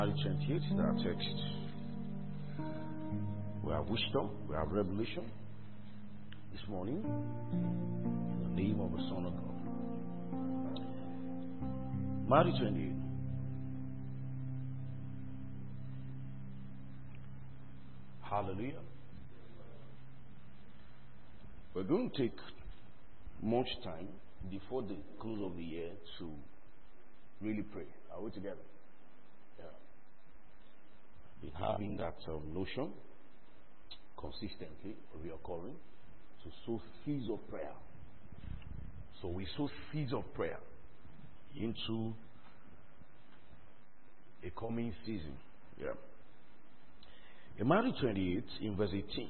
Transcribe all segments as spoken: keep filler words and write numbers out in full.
twenty-eight is our text. We have wisdom, we have revelation this morning in the name of the Son of God. Matthew twenty-eight. Hallelujah. We're going to take much time before the close of the year to really pray. Are we together? Yeah. Been having that um, notion consistently reoccurring to sow seeds of prayer. So we sow seeds of prayer into a coming season. Yeah. In Matthew twenty-eight, in verse eighteen,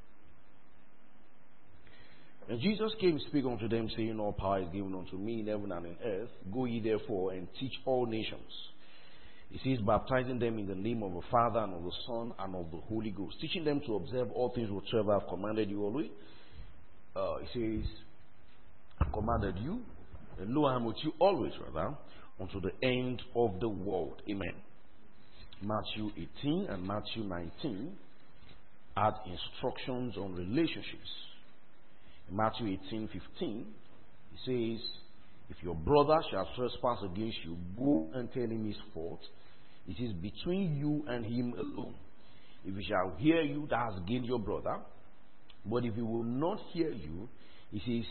and Jesus came to speak unto them, saying, all power is given unto me in heaven and in earth. Go ye therefore and teach all nations. He says, baptizing them in the name of the Father and of the Son and of the Holy Ghost, teaching them to observe all things whatsoever I have commanded you always. Uh, he says, I commanded you, and lo, I am with you always, rather, unto the end of the world. Amen. Matthew eighteen and Matthew nineteen add instructions on relationships. In Matthew eighteen fifteen, he says, if your brother shall trespass against you, go and tell him his fault. It is between you and him alone. If he shall hear you, that has gained your brother. But if he will not hear you, he says,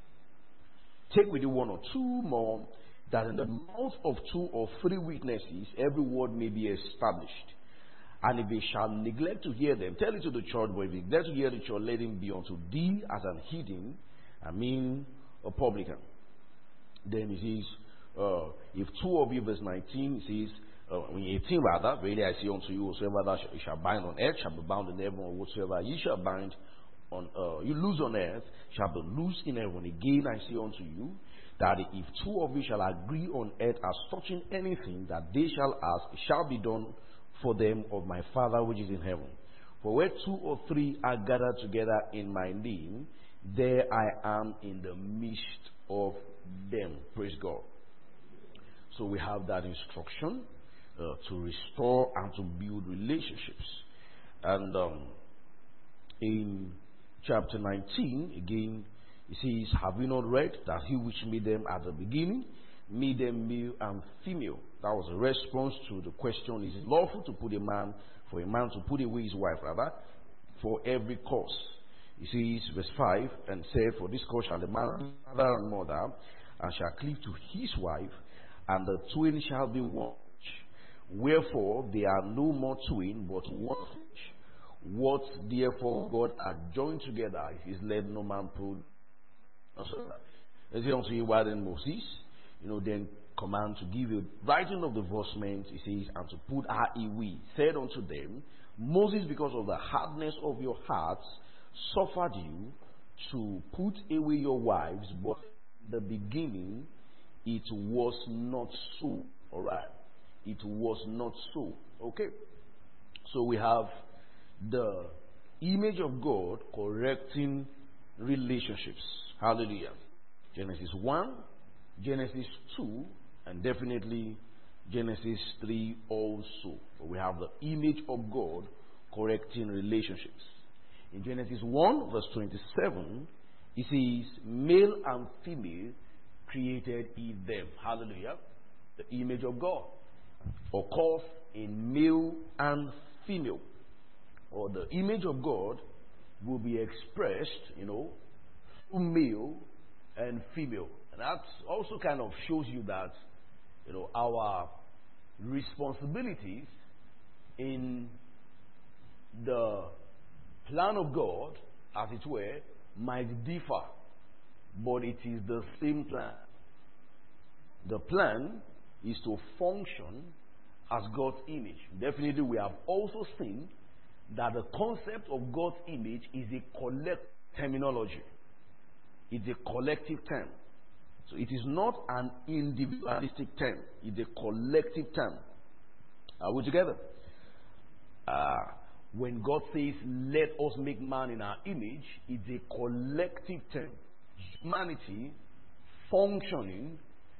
take with you one or two more, that in the mouth of two or three witnesses every word may be established. And if they shall neglect to hear them, tell it to the church. But if they neglect to hear the church, let him be unto thee as an heathen, I mean a publican. Then he says, uh, if two of you, verse nineteen, he says, uh, eighteen rather, really I say unto you, whatsoever thou shall, shall bind on earth shall be bound in heaven, or whatsoever ye shall bind on, uh, you loose on earth shall be loosed in heaven. Again I say unto you, that if two of you shall agree on earth as touching anything that they shall ask, it shall be done for them of my Father which is in heaven. For where two or three are gathered together in my name, there I am in the midst of them. Praise God. So we have that instruction uh, to restore and to build relationships. And um, in chapter nineteen, again, it says, have you not read that he which made them at the beginning made them male and female? That was a response to the question, is it lawful to put a man, for a man to put away his wife, rather, for every cause? He says, verse five, and said, for this cause shall the man father and mother, and shall cleave to his wife, and the twain shall be one. Wherefore they are no more twain, but one flesh. What therefore God hath joined together, is let no man put. As he unto you, why then Moses, you know, then command to give a writing of divorcement, he says, and to put her away, said unto them, Moses, because of the hardness of your hearts, suffered you to put away your wives, but in the beginning it was not so. Alright. It was not so. Okay. So we have the image of God correcting relationships. Hallelujah. Genesis one, Genesis two, and definitely Genesis three also. We have the image of God correcting relationships. In Genesis one, verse twenty-seven, it says, male and female created he them. Hallelujah. The image of God occurs in male and female. Or the image of God will be expressed, you know, through male and female. And that also kind of shows you that, you know, our responsibilities in the plan of God, as it were, might differ, but it is the same plan. The plan is to function as God's image. Definitely, we have also seen that the concept of God's image is a collective terminology. It's a collective term. So it is not an individualistic term. It's a collective term. Are we together? Uh, when God says, let us make man in our image, it's a collective term. Humanity functioning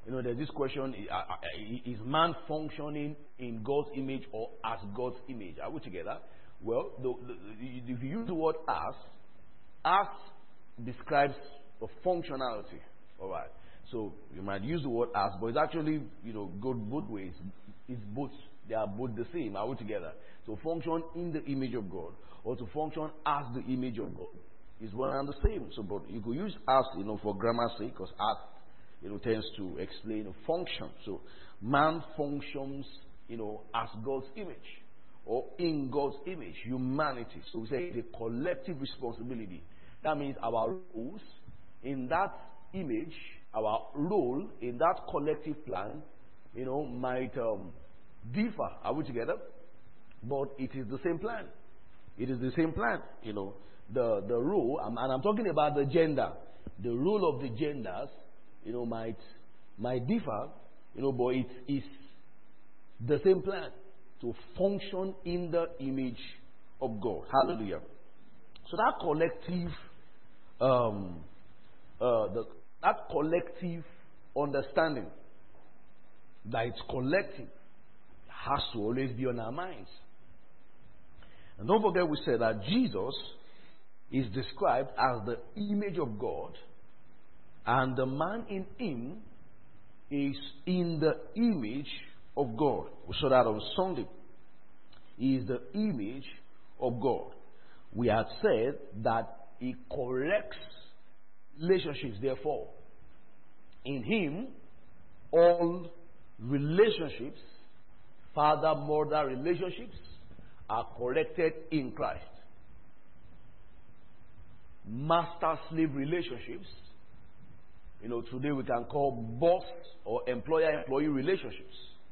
You know, there's this question, is man functioning in God's image or as God's image? Are we together? Well, the, the, if you use the word as, as describes a functionality. All right. So you might use the word as, but it's actually, you know, go both ways. It's both. They are both the same. Are we together? To function in the image of God or to function as the image of God is one and the same. So, but you could use as, you know, for grammar's sake, because as, you know, tends to explain a function. So, man functions, you know, as God's image or in God's image, humanity. So we say the collective responsibility. That means our roles in that image, our role in that collective plan, you know, might um, differ. Are we together? But it is the same plan. It is the same plan. You know, the the role, and I'm talking about the gender. The role of the genders, you know, might might differ. You know, but it is the same plan to function in the image of God. Hallelujah. So that collective, um, uh, the that collective understanding that it's collective has to always be on our minds. And don't forget, we said that Jesus is described as the image of God, and the man in him is in the image of God. We saw that on Sunday. He is the image of God. We had said that he corrects relationships, therefore. In him, all relationships, father-mother relationships, are corrected in Christ. Master-slave relationships, you know, today we can call boss or employer-employee relationships,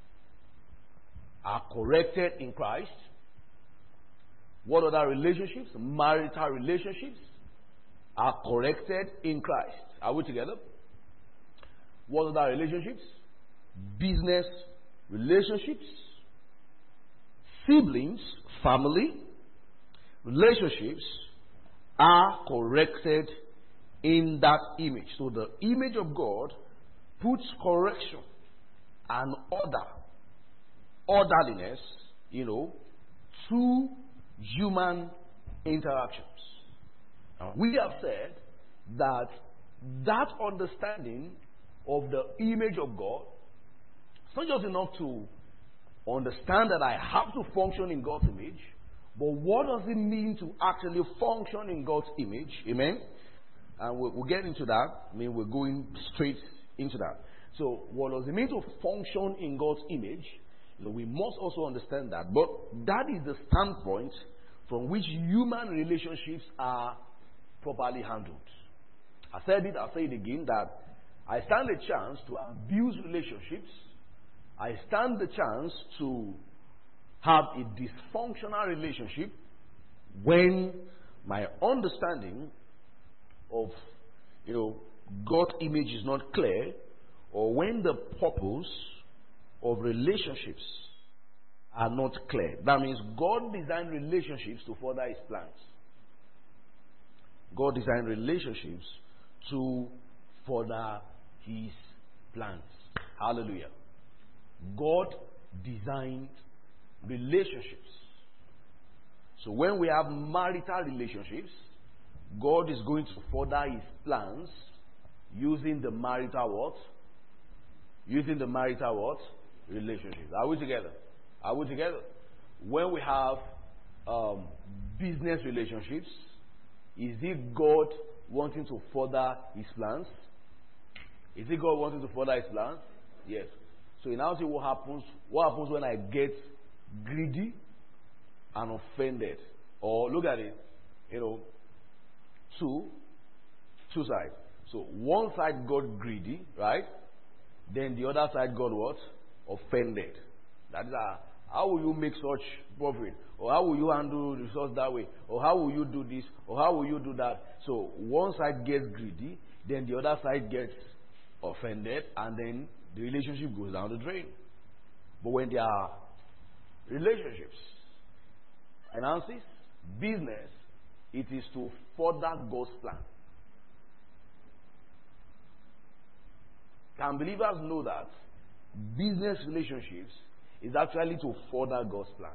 are corrected in Christ. What other relationships? Marital relationships are corrected in Christ. Are we together? What other relationships? Business relationships, siblings, family relationships are corrected in that image. So the image of God puts correction and order, orderliness, you know, to human interactions. Now, we have said that that understanding of the image of God, it's not just enough to understand that I have to function in God's image, but what does it mean to actually function in God's image? Amen? And we'll, we'll get into that. I mean, we're going straight into that. So, what does it mean to function in God's image? You know, we must also understand that. But that is the standpoint from which human relationships are properly handled. I said it, I'll say it again, that I stand a chance to abuse relationships. I stand the chance to have a dysfunctional relationship when my understanding of, you know, God's image is not clear, or when the purpose of relationships are not clear. That means God designed relationships to further his plans. God designed relationships to further his plans. Hallelujah. God designed relationships. So when we have marital relationships, God is going to further his plans using the marital what? Using the marital what? Relationships. Are we together? Are we together? When we have um, business relationships, is it God wanting to further his plans? Is it God wanting to further his plans? Yes. So you now see what happens. What happens when I get greedy and offended? Or look at it, you know, two, two sides. So one side got greedy, right? Then the other side got what? Offended. That is a, how will you make such profit? Or how will you handle resource that way? Or how will you do this? Or how will you do that? So one side gets greedy, then the other side gets offended, and then the relationship goes down the drain. But when there are relationships, finances, business, it is to further God's plan. Can believers know that business relationships is actually to further God's plan?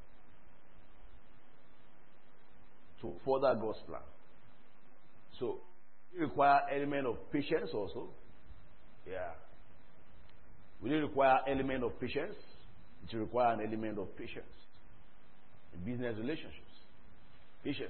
To further God's plan. So, it require element of patience also. Yeah. Will it require element of patience? It will require an element of patience in business relationships. Patience.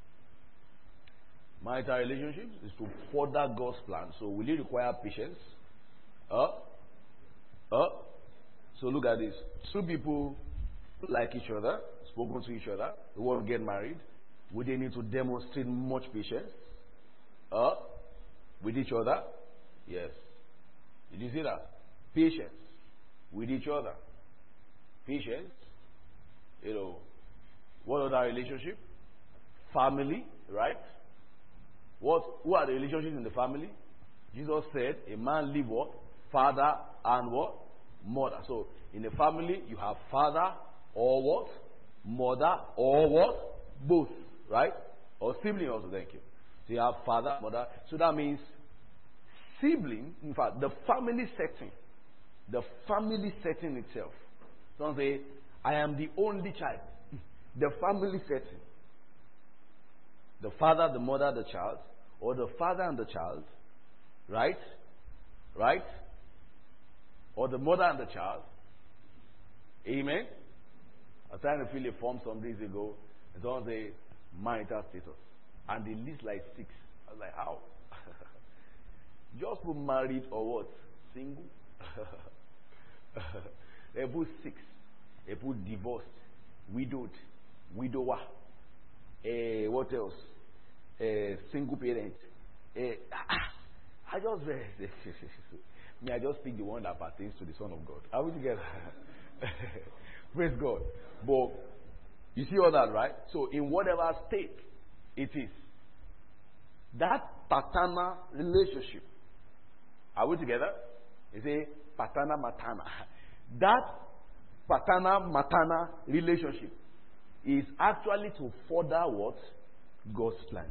Marital relationships is to further God's plan. So will it require patience? Uh, uh. So look at this. Two people like each other, spoken to each other, they want to get married. Would they need to demonstrate much patience? Uh, with each other? Yes. Did you see that? Patience with each other. Patience. You know, what other relationship? Family, right? What? Who are the relationships in the family? Jesus said, a man leave what? Father and what? Mother. So, in the family, you have father or what? Mother or what? Both, right? Or sibling also, thank you. So, you have father, mother. So, that means sibling, in fact, the family setting. The family setting itself. Don't say, I am the only child. The family setting. The father, the mother, the child, or the father and the child, right? Right? Or the mother and the child. Amen? I was trying to fill a form some days ago, and someone say, marital status. And they list like six. I was like, how? Just put married or what? Single? They put six. They put divorced, widowed, widower. Uh, what else? Uh, single parent. Uh, I just me, I just pick the one that pertains to the Son of God. How would you get that? Praise God. But you see all that, right? So in whatever state it is, that paternal relationship. Are we together? You say paternal maternal. That paternal maternal relationship is actually to further what? God's plans.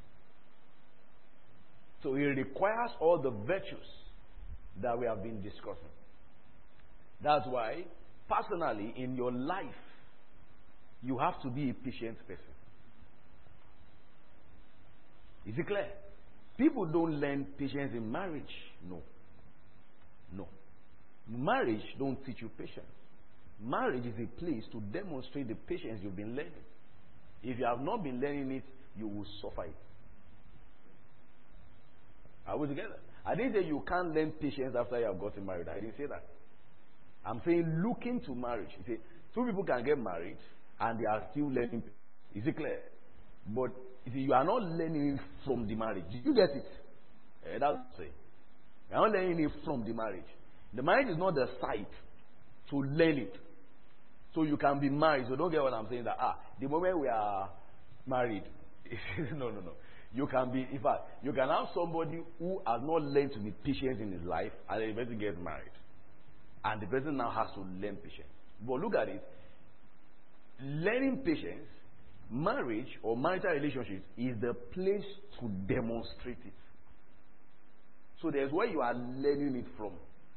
So it requires all the virtues that we have been discussing. That's why, personally, in your life, you have to be a patient person. Is it clear? People don't learn patience in marriage. No. No. Marriage don't teach you patience. Marriage is a place to demonstrate the patience you've been learning. If you have not been learning it, you will suffer it. Are we together? I didn't say you can't learn patience after you have gotten married. I didn't say that. I'm saying looking to marriage. You see, two people can get married and they are still learning. Is it clear? But you see, you are not learning it from the marriage. Did you get it? Uh, that's what I'm saying. You are not learning it from the marriage. The marriage is not the site to learn it. So you can be married. So don't get what I'm saying. That ah, the moment we are married, no, no, no. You can be, in fact, you can have somebody who has not learned to be patient in his life, and the person gets married, and the person now has to learn patience. But look at it. Learning patience, marriage or marital relationships is the place to demonstrate it. So there's where you are learning it from.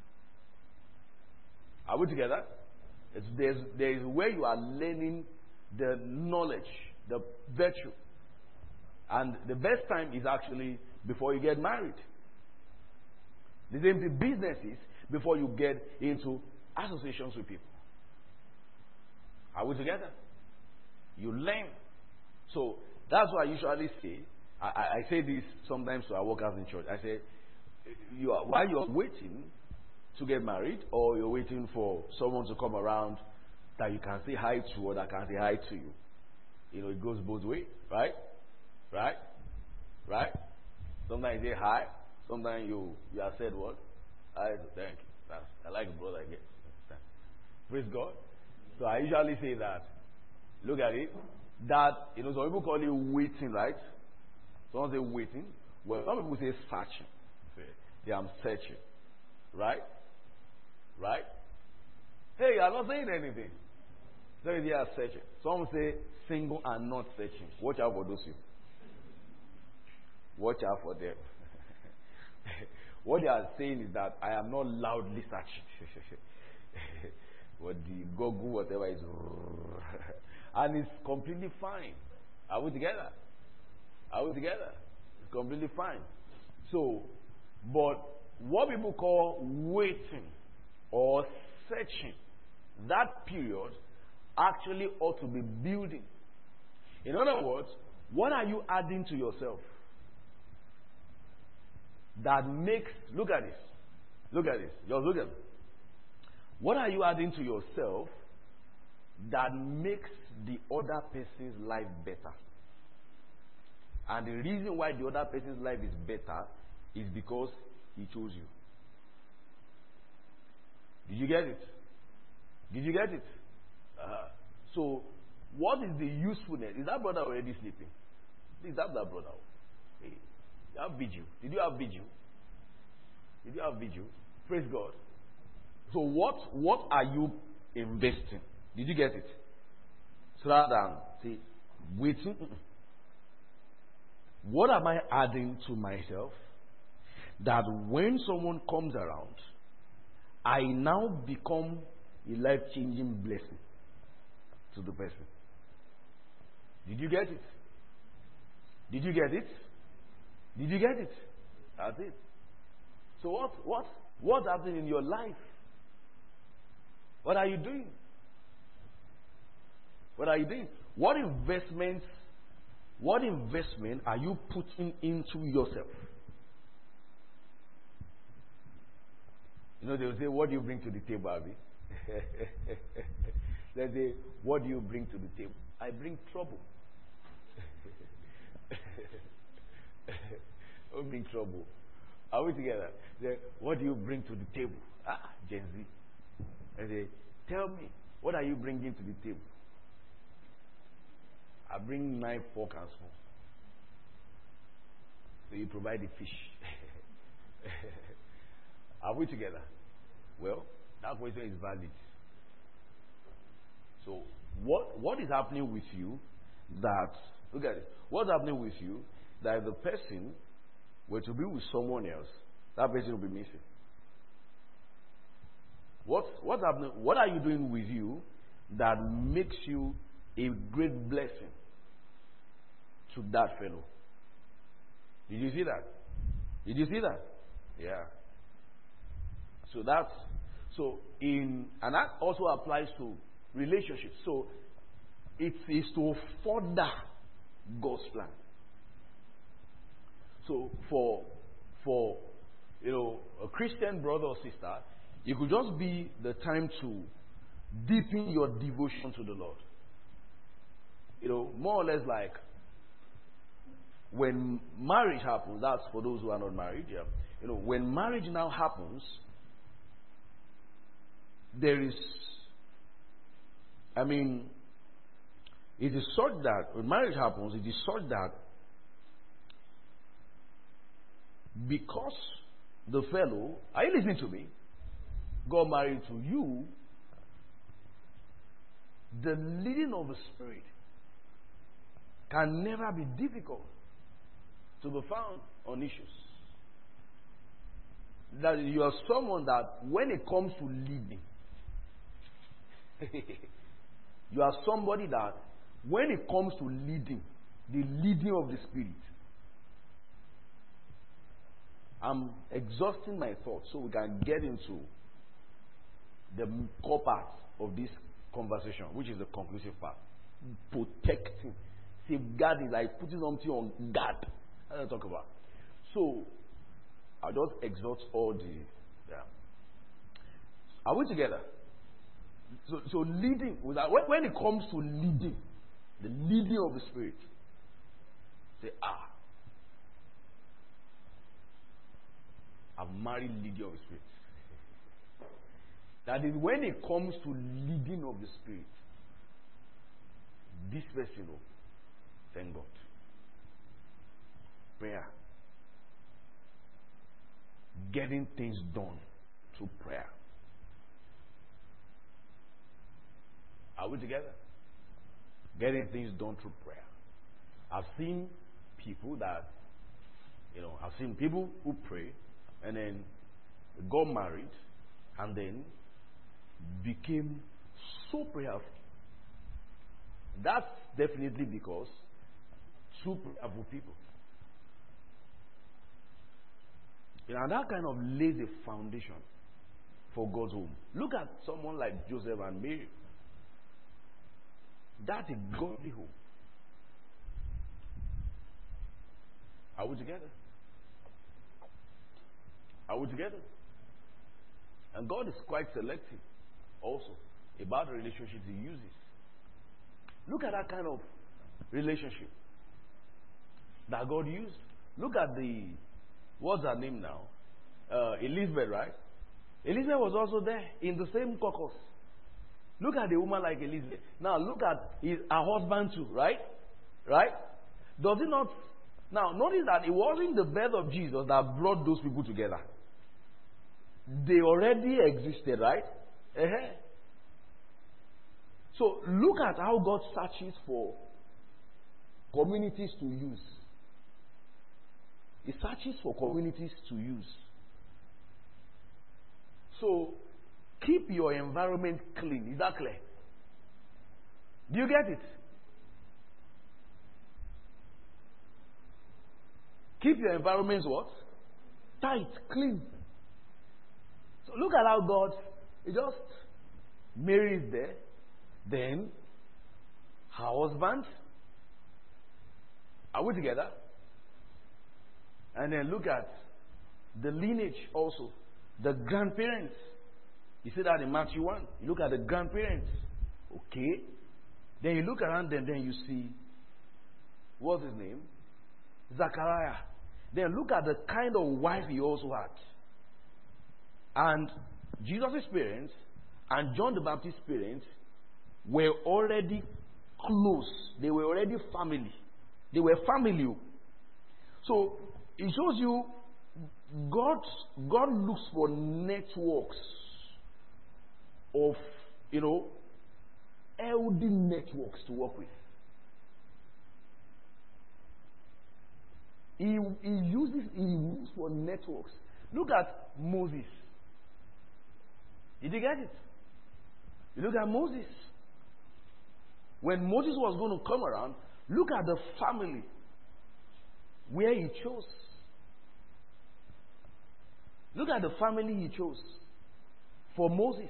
Are we together? It's, there's, there's where you are learning the knowledge, the virtue. And the best time is actually before you get married. The same thing, businesses, before you get into associations with people. Are we together? You learn. So that's why I usually say, I, I say this sometimes to our workers in church. I say, you are, while you're waiting to get married, or you're waiting for someone to come around that you can say hi to or that can say hi to you. You know, it goes both ways, right? Right? Right? Sometimes you say hi, sometimes you you have said what? I thank you. That's, I like it, brother, I guess. Praise God. So I usually say that, look at it, that, you know, some people call it waiting, right? Some say waiting. Well, some people say searching. They are searching. Right? Right? Hey, you are not saying anything. So they are searching. Some say single and not searching. Watch out for those people. Watch out for them. What they are saying is that I am not loudly searching. But the Google, whatever is. And it's completely fine. Are we together? Are we together? It's completely fine. So, but what people call waiting or searching, that period actually ought to be building. In other words, what are you adding to yourself that makes, look at this, look at this, just look at it. What are you adding to yourself that makes the other person's life better? And the reason why the other person's life is better is because he chose you. Did you get it? Did you get it? Uh, so, what is the usefulness? Is that brother already sleeping? Is that that brother? Hey, you have vigil. Did you have vigil? Did you have vigil? Praise God. So, what what are you investing? Did you get it? So rather than say, waiting. What am I adding to myself that when someone comes around, I now become a life-changing blessing to the person? Did you get it? Did you get it? Did you get it? That's it. So what what what's happening in your life? What are you doing? What are you doing? What investments what investment are you putting into yourself? You know, they will say, what do you bring to the table, Abi? They say, what do you bring to the table? I bring trouble. I bring trouble. Are we together? They say, what do you bring to the table? Ah, Gen Z. I say, tell me, what are you bringing to the table? I bring knife, fork, and spoon. So you provide the fish. Are we together? Well, that question is valid. So, what what is happening with you that, look at it, what's happening with you that if the person were to be with someone else, that person will be missing? What, what's happening? What are you doing with you that makes you a great blessing to that fellow? Did you see that? Did you see that? Yeah. So that's so in, and that also applies to relationships. So it is to further God's plan. So for for you know a Christian brother or sister, it could just be the time to deepen your devotion to the Lord. You know, more or less like when marriage happens. That's for those who are not married. Yeah, you know, when marriage now happens, there is, I mean, it is such that when marriage happens, it is such that because the fellow, are you listening to me, got married to you, the leading of the Spirit can never be difficult to be found on issues. That you are someone that when it comes to leading, you are somebody that when it comes to leading, the leading of the Spirit, I'm exhausting my thoughts so we can get into the core part of this conversation, which is the conclusive part. Protecting, safeguarding, like putting something on guard. I don't talk about. So I just exhaust all the. Yeah. Are we together? So, so leading, when, when it comes to leading, the leading of the Spirit, say, ah, I've married leading of the Spirit. That is when it comes to leading of the Spirit, this person, oh, thank God. Prayer. Getting things done through prayer. Are we together? Getting things done through prayer. I've seen people that, you know, I've seen people who pray and then got married, and then became so prayerful. That's definitely because two prayerful people. You know, and that kind of lays a foundation for God's home. Look at someone like Joseph and Mary. That's a godly home. Are we together? Are we together? And God is quite selective also about the relationships He uses. Look at that kind of relationship that God used. Look at the, what's her name now? Uh, Elizabeth, right? Elizabeth was also there in the same caucus. Look at the woman like Elizabeth. Now look at his, her husband too, right? Right? Does it not? Now notice that it wasn't the birth of Jesus that brought those people together. They already existed, right? Uh-huh. So look at how God searches for communities to use. He searches for communities to use. So keep your environment clean. Is that clear? Do you get it? Keep your environments what? Tight, clean. So look at how God, He just, Mary is there, then her husband. Are we together? And then look at the lineage also. The grandparents. You see that in Matthew one. You look at the grandparents. Okay. Then you look around them, then you see, what's his name? Zachariah. Then look at the kind of wife he also had. And Jesus' parents and John the Baptist's parents were already close. They were already family. They were family. So it shows you God, God looks for networks of, you know, healthy networks to work with. He, he uses, he looks for networks. Look at Moses. Did you get it? You look at Moses. When Moses was going to come around, look at the family where he chose. Look at the family he chose for Moses.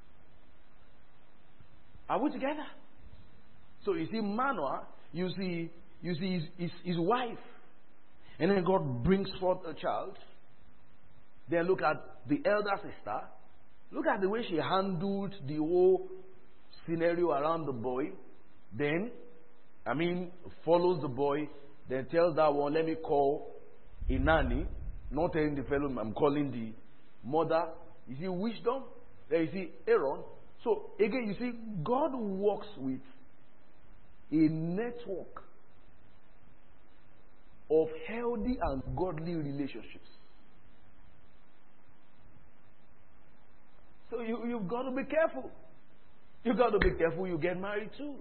Are we together? So you see Manoah, you see, you see his, his, his wife, and then God brings forth a child. Then look at the elder sister. Look at the way she handled the whole scenario around the boy. Then, I mean, follows the boy. Then tells that one, let me call a nanny. Not telling the fellow, I'm calling the mother. You see wisdom. Then you see Aaron. So again, you see, God works with a network of healthy and godly relationships. So you, you've got to be careful. You've got to be careful you get married too.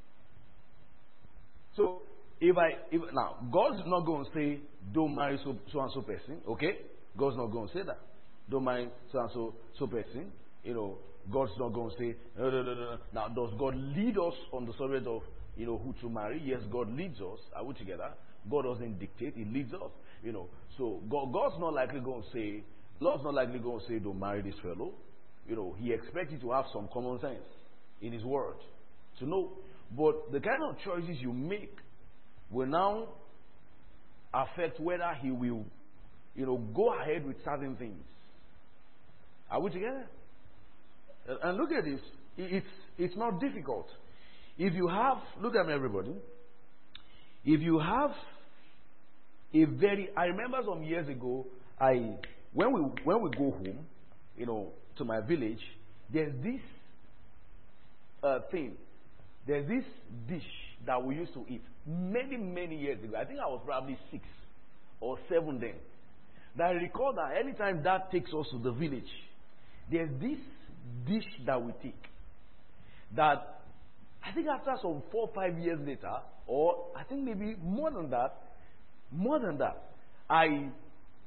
So if I, if, now, God's not going to say, don't marry so, so and so person, okay? God's not going to say that. Don't marry so and so, so person. You know, God's not going to say, no, no, no, no. Now, does God lead us on the subject of, you know, who to marry? Yes, God leads us. Are we together? God doesn't dictate, He leads us. You know, so God, God's not likely going to say, God's not likely going to say, don't marry this fellow. You know, He expects you to have some common sense in His word to know. But the kind of choices you make will now affect whether He will, you know, go ahead with certain things. Are we together? And look at this. It's, it's not difficult. If you have, look at me everybody. If you have a very, I remember some years ago, I, when we, when we go home, you know, to my village, there's this uh, thing. There's this dish that we used to eat many, many years ago. I think I was probably six or seven then. That I recall that anytime Dad takes us to the village, there's this dish that we take. That I think after some four or five years later, or I think maybe more than that, more than that, I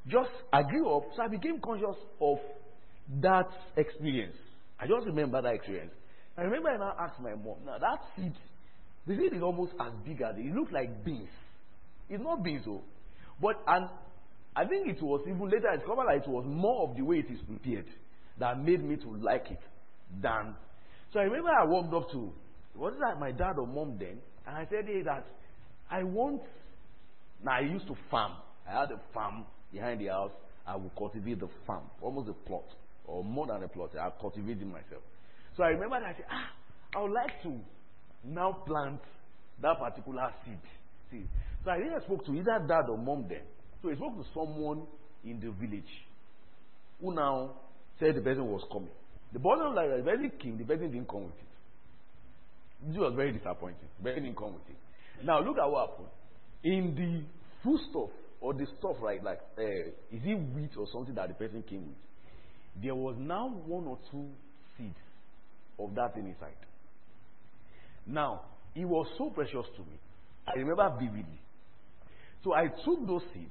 just I grew up, so I became conscious of that experience. I just remember that experience. I remember I now asked my mom, now that seed, the seed is almost as big as it. It looks like beans. It's not beans, though. But, and I think it was even later I discovered that it was more of the way it is prepared that made me to like it than. So I remember I walked up to, was it like my dad or mom then? And I said, hey, that I want, now I used to farm. I had a farm behind the house. I would cultivate the farm, almost a plot, or more than a plot. I cultivated myself. So I remember that I said, ah, I would like to now plant that particular seed. See, so I think I spoke to either dad or mom then. So I spoke to someone in the village who now said the person was coming. The bottom line, the person came, the person didn't come with it. This was very disappointing. The person didn't come with it. Now look at what happened. In the food stuff, or the stuff, right, like, uh, is it wheat or something that the person came with? There was now one or two seeds of that thing inside. Now, it was so precious to me. I remember vividly. So I took those seeds.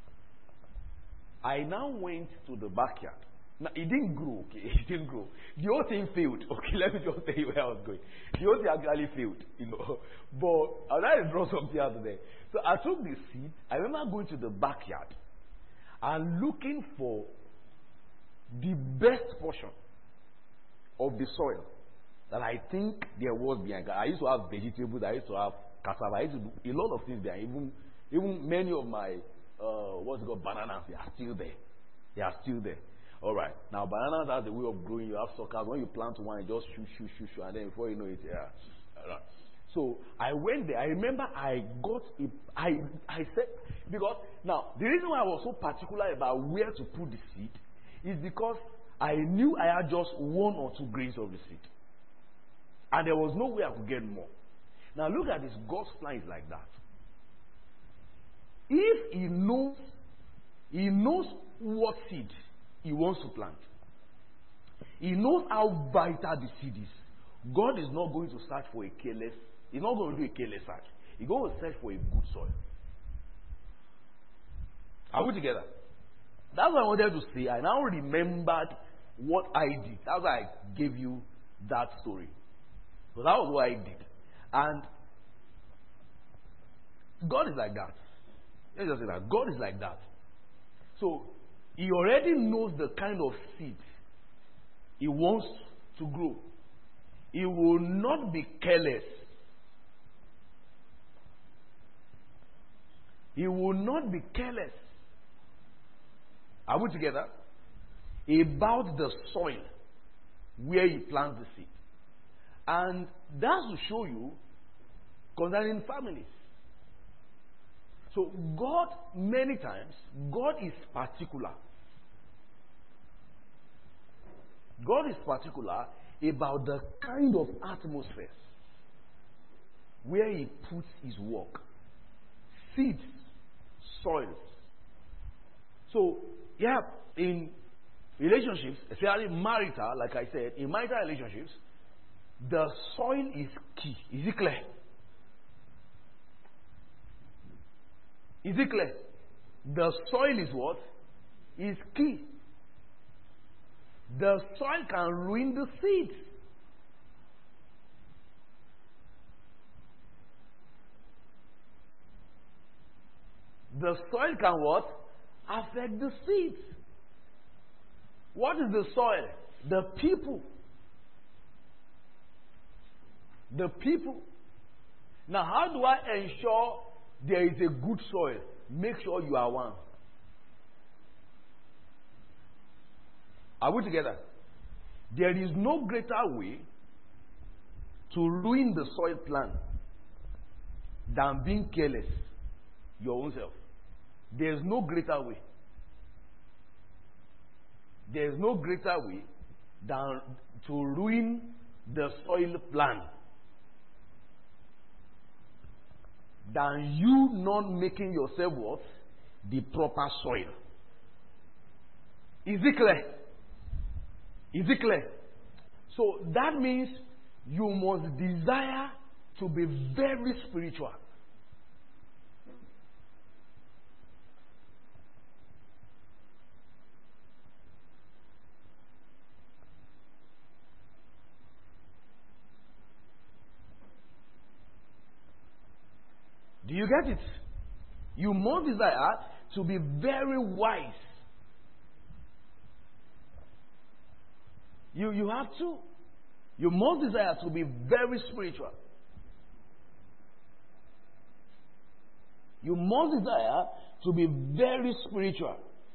I now went to the backyard. Now, it didn't grow, okay? It didn't grow. The whole thing failed. Okay, let me just tell you where I was going. The whole thing actually failed, you know. But I tried to draw something out of there. So I took the seed. I remember going to the backyard and looking for the best portion of the soil that I think there was behind. I used to have vegetables. I used to have cassava. I used to do a lot of things there. Even, even many of my, uh, what's it called, bananas, they are still there. They are still there. All right. Now, bananas has a way of growing. You have suckers. When you plant one, you just shoot, shoot, shoot, shoot, and then before you know it, yeah. All right. So I went there. I remember I got a, I, I said, because, now, the reason why I was so particular about where to put the seed is because I knew I had just one or two grains of the seed. And there was no way I could get more. Now look at this. God's plan is like that. If he knows, he knows what seed he wants to plant. He knows how vital the seed is. God is not going to search for a careless. He's not going to do a careless search. He's going to search for a good soil. Are we together? That's what I wanted to say. I now remembered what I did. That's why I gave you that story. So that was what I did. And God is like that. Let's just say that. God is like that. So he already knows the kind of seed he wants to grow. He will not be careless. He will not be careless. Are we together? About the soil where he plants the seed. And that's to show you concerning families. So God, many times, God is particular. God is particular about the kind of atmosphere where he puts his work. Seeds, soils. So, yeah, in relationships, especially marital, like I said, in marital relationships, the soil is key. Is it clear? Is it clear? The soil is what? Is key. The soil can ruin the seeds. The soil can what? Affect the seeds. What is the soil? The people. The people. Now, how do I ensure there is a good soil? Make sure you are one. Are we together? There is no greater way to ruin the soil plan than being careless your own self. There is no greater way. There is no greater way than to ruin the soil plan than you not making yourself what? The proper soil. Is it clear? Is it clear? So that means you must desire to be very spiritual. Do you get it? You must desire to be very wise. You, you have to. You must desire to be very spiritual. You must desire to be very spiritual.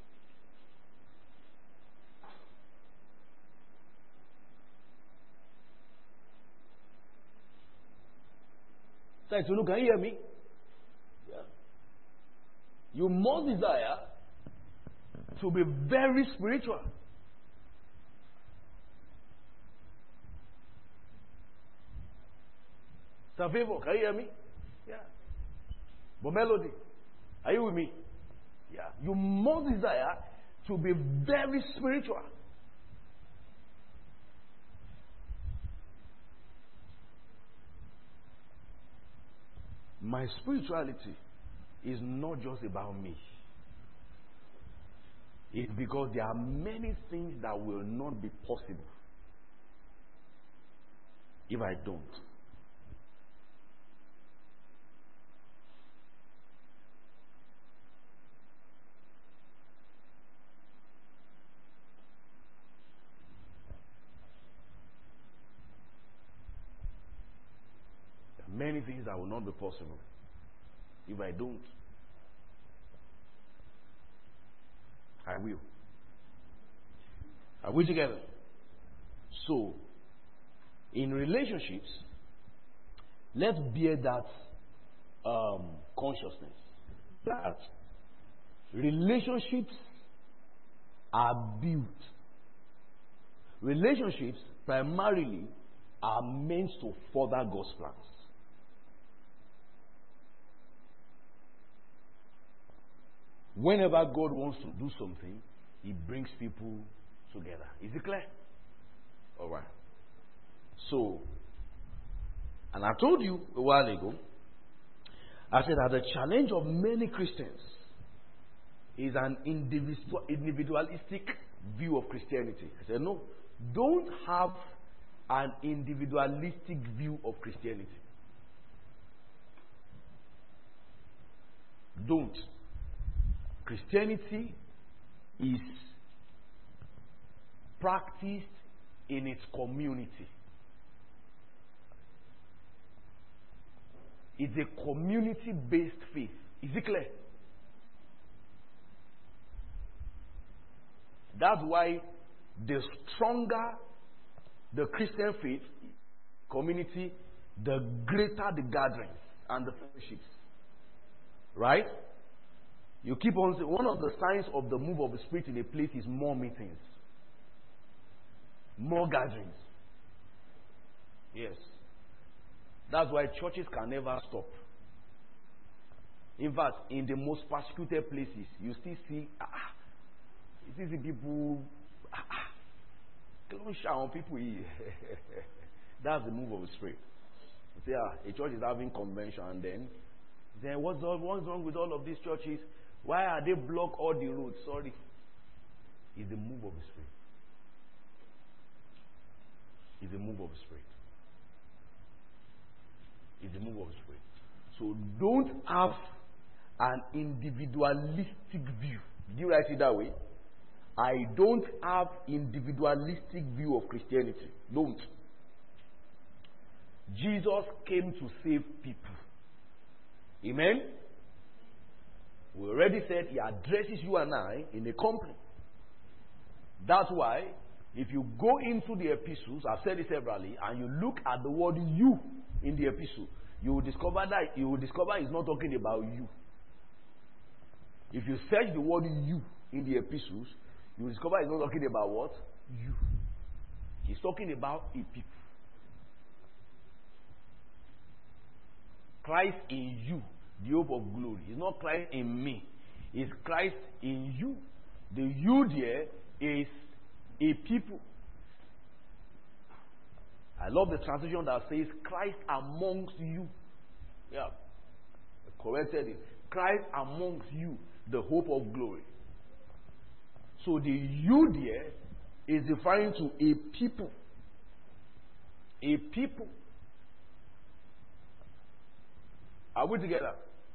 So, look, can you hear me? Yeah. You must desire to be very spiritual. Savavo, can you hear me? Yeah. But Melody, are you with me? Yeah. You must desire to be very spiritual. My spirituality is not just about me. It's because there are many things that will not be possible if I don't. Many things that will not be possible if I don't. I will. Are we together? So, in relationships, let's bear that um, consciousness that relationships are built. Relationships primarily are meant to further God's plans. Whenever God wants to do something, He brings people together. Is it clear? All right. So, and I told you a while ago, I said that the challenge of many Christians is an individual, individualistic view of Christianity. I said, no, don't have an individualistic view of Christianity. Don't. Christianity is practiced in its community. It's a community-based faith. Is it clear? That's why the stronger the Christian faith community, the greater the gatherings and the fellowships. Right? You keep on saying, one of the signs of the move of the Spirit in a place is more meetings, more gatherings. Yes. That's why churches can never stop. In fact, in the most persecuted places, you still see, ah, you still see people, ah, don't shout on people here. That's the move of the Spirit. You see, ah, a church is having convention, and then, then what's, all, what's wrong with all of these churches? Why are they block all the roads? Sorry. It's the move of the Spirit. It's the move of the Spirit. It's the move of the Spirit. So don't have an individualistic view. Did you write it that way? I don't have individualistic view of Christianity. Don't. Jesus came to save people. Amen? We already said He addresses you and I in a company. That's why, if you go into the epistles, I've said it severally, and you look at the word you in the epistle, you will discover that you will discover He's not talking about you. If you search the word you in the epistles, you will discover He's not talking about what? You. He's talking about a people. Christ in you, the hope of glory. It's not Christ in me. It's Christ in you. The you there is a people. I love the translation that says Christ amongst you. Yeah. I corrected it. Christ amongst you, the hope of glory. So the you there is referring to a people. A people. Are we together?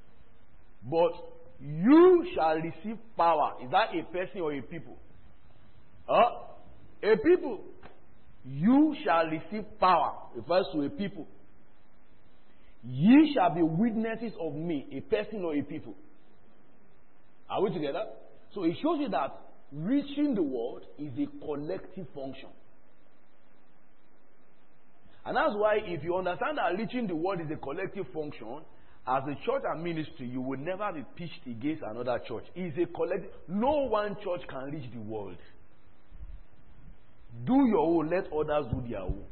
But you shall receive power. Is that a person or a people? Huh? A people. You shall receive power. Refers to a people. Ye shall be witnesses of me. A person or a people. Are we together? So it shows you that reaching the world is a collective function. And that's why if you understand that reaching the world is a collective function, as a church and ministry, you will never be pitched against another church. It's a collective. No one church can reach the world. Do your own, let others do their own.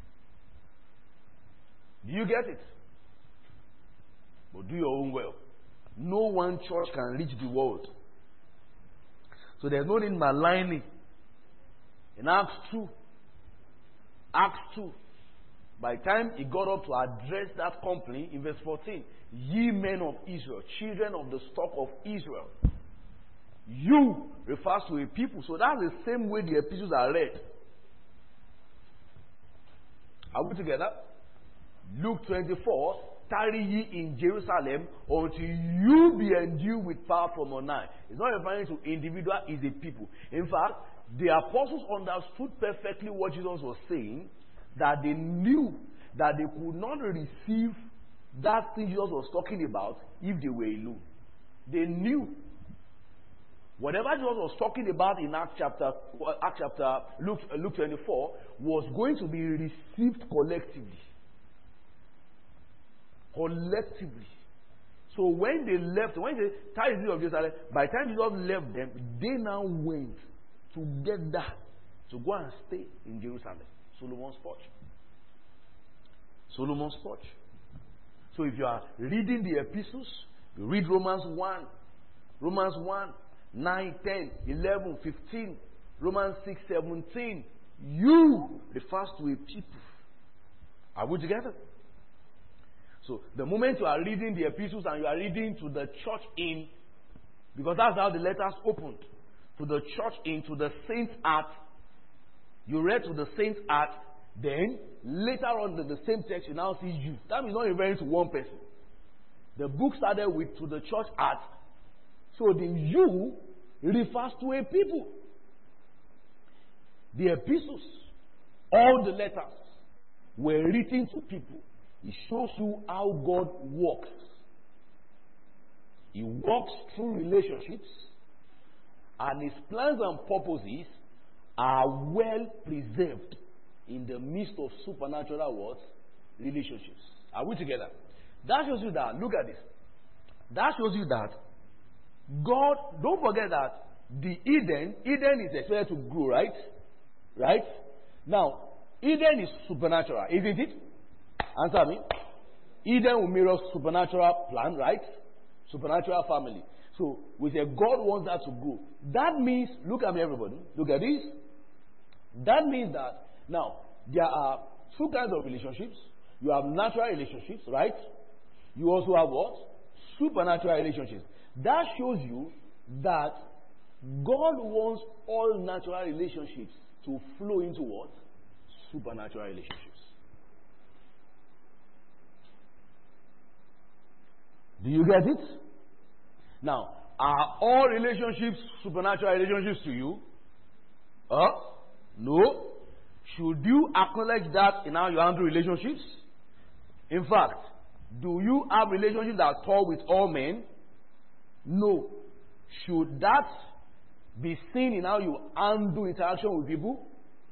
Do you get it? But do your own well. No one church can reach the world. So there's no need maligning. In Acts two, Acts two, by the time he got up to address that company, in verse fourteen, ye men of Israel, children of the stock of Israel. You refers to a people. So that's the same way the epistles are read. Are we together? Luke twenty-four, tarry ye in Jerusalem until you be endued with power from on high. It's not referring to individual, it's a people. In fact, the apostles understood perfectly what Jesus was saying, that they knew that they could not receive that thing Jesus was talking about if they were alone. They knew. Whatever Jesus was talking about in Acts chapter, Acts chapter Luke, Luke twenty-four was going to be received collectively. Collectively. So when they left, when they tied the city of Jerusalem, by the time Jesus left them, they now went together to go and stay in Jerusalem. Solomon's porch. Solomon's porch. So if you are reading the epistles, you read Romans one, Romans one, nine, ten, eleven, fifteen, Romans six, seventeen. You refers to a people. Are we together? So the moment you are reading the epistles and you are reading to the church in, because that's how the letters opened, to the church in, to the saints at, you read to the saints at, then later on in the same text you now see you. That is not referring to one person. The book started with to the church at. So the you refers to a people. The epistles, all the letters were written to people. It shows you how God works. He works through relationships, and his plans and purposes are well preserved in the midst of supernatural what? Relationships. Are we together? That shows you that, look at this. That shows you that God, don't forget that the Eden, Eden is expected to grow, right? Right? Now, Eden is supernatural, isn't it? Answer me. Eden will mirror supernatural plan, right? Supernatural family. So, we say God wants that to grow. That means, look at me everybody, look at this. That means that, now, there are two kinds of relationships. You have natural relationships, right? You also have what? Supernatural relationships. That shows you that God wants all natural relationships to flow into what? Supernatural relationships. Do you get it? Now, are all relationships supernatural relationships to you? Huh? No. Should you acknowledge that in how you handle relationships? In fact, do you have relationships that are tall with all men? No. Should that be seen in how you handle interaction with people?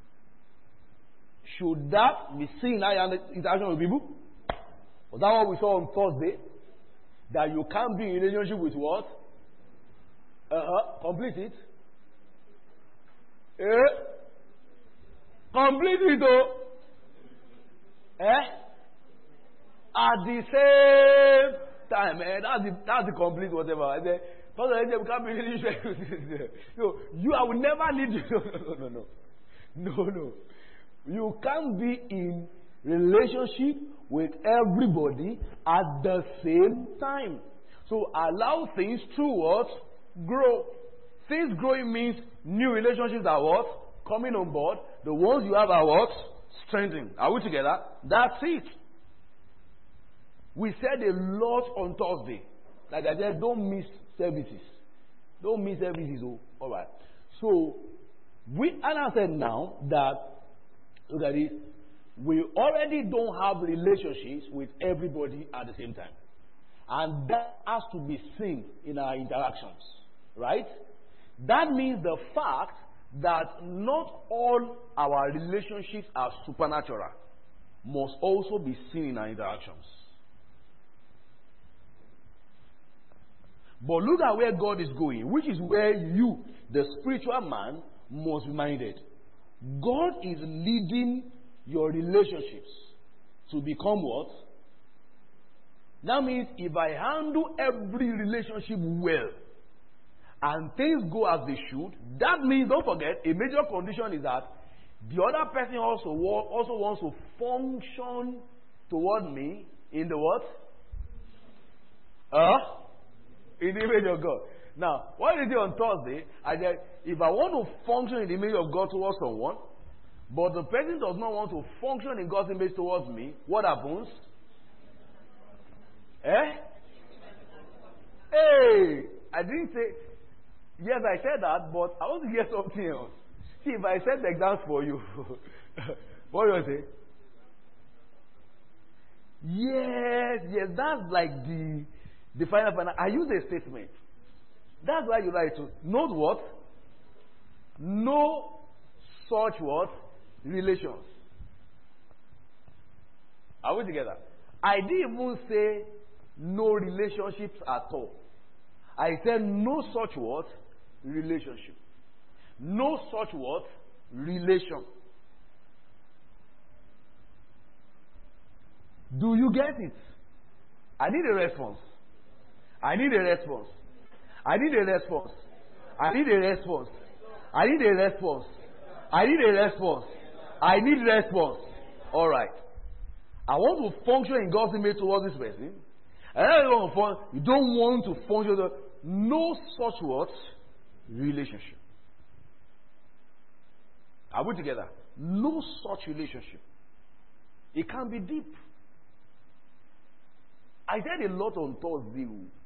Should that be seen in how you handle interaction with people? Was that what we saw on Thursday? That you can't be in a relationship with what? Uh-huh. Complete it. Eh? Complete it though. Eh? At the same time, eh? That's the, that's the complete whatever. I say, Pastor, we can't be in a relationship. No, you, I will never lead you. No, no, no. No, no. You can't be in relationship with everybody at the same time. So allow things to what? Grow. Things growing means new relationships are what? Coming on board. The ones you have are what? Strengthening. Are we together? That's it. We said a lot on Thursday. Like I said, don't miss services. Don't miss services. Oh, all right. So, we, and I said now that, look at this, we already don't have relationships with everybody at the same time. And that has to be seen in our interactions. Right? That means the fact that not all our relationships are supernatural must also be seen in our interactions. But look at where God is going, which is where you, the spiritual man, must be minded. God is leading your relationships to become what? That means if I handle every relationship well and things go as they should, that means, don't forget, a major condition is that the other person also, also wants to function toward me in the what? Uh? In the image of God. Now, what did I do on Thursday? I said, if I want to function in the image of God towards someone, but the person does not want to function in God's image towards me, what happens? Eh? Hey! I didn't say, yes, I said that, but I want to hear something else. See, if I set the exams for you, what do you say? Yes, yes, that's like the the final final. I use a statement. That's why you write to note what? No such what? Relations. Are we together? I didn't even say no relationships at all. I said no such what? Relationship. No such what? Relation. Do you get it? I need a response. I need a response. I need a response. I need a response. I need a response. I need a response. I need a response. All right. I want to function in God's image towards this person. And I don't want to, you don't want to function. The, no such what? Relationship. Are we together? No such relationship. It can be deep. I said a lot on Thursday.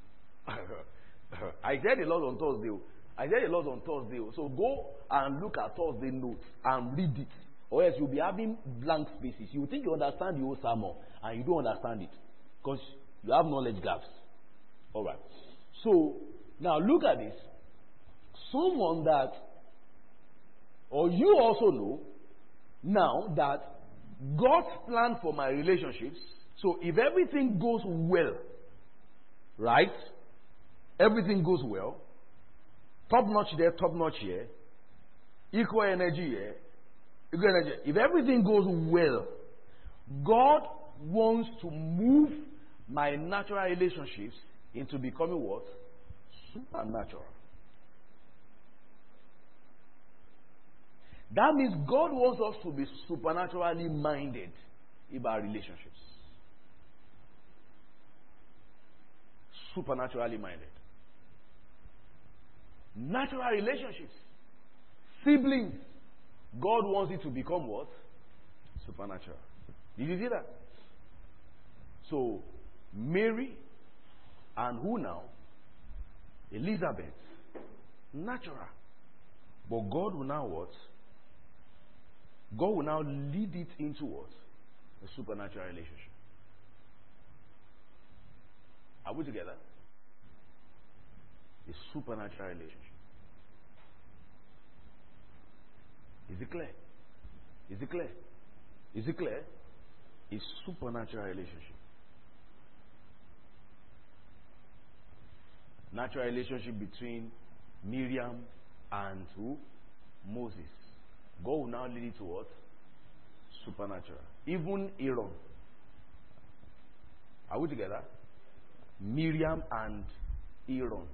I said a lot on Thursday. I said a lot on Thursday. So go and look at Thursday notes and read it. Or else you'll be having blank spaces. You think you understand the whole sermon and you don't understand it. Because you have knowledge gaps. Alright. So now look at this. Someone that, or you also know now that God's plan for my relationships, so if everything goes well, right? Everything goes well, top notch there, top notch here, equal energy here, equal energy. If everything goes well, God wants to move my natural relationships into becoming what? Supernatural. That means God wants us to be supernaturally minded about relationships. Supernaturally minded. Natural relationships. Siblings. God wants it to become what? Supernatural. Did you see that? So, Mary and who now? Elizabeth. Natural. But God will now what? God will now lead it into what? A supernatural relationship. Are we together? A supernatural relationship. Is it clear? Is it clear? Is it clear? A supernatural relationship. Natural relationship between Miriam and who? Moses. God will now lead it to what? Supernatural. Even Aaron. Are we together? Miriam and Aaron.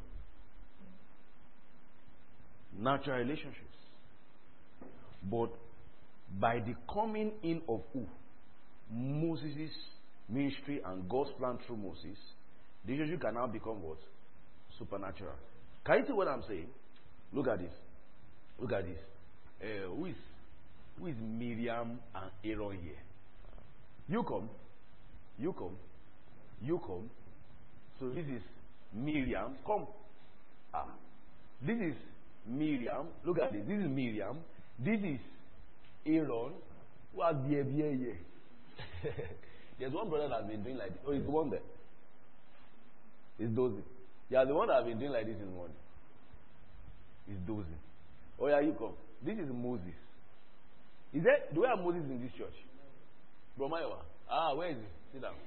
Natural relationships. But by the coming in of who? Moses' ministry and God's plan through Moses, the relationship can now become what? Supernatural. Can you see what I'm saying? Look at this. Look at this. Uh, who is who is Miriam and Aaron here? You come. You come. You come. So this is Miriam. Come. Ah. This is Miriam. Look at this. This is Miriam. This is Aaron. Who has beer, beer, here? There's one brother that's been doing like this. Oh, it's the one there. It's dozing. Yeah, the one that has been doing like this in the morning. It's dozing. Oh, yeah, you come. This is Moses. Is there, do we have Moses in this church? Bromayowa. Ah, where is he? Sit down.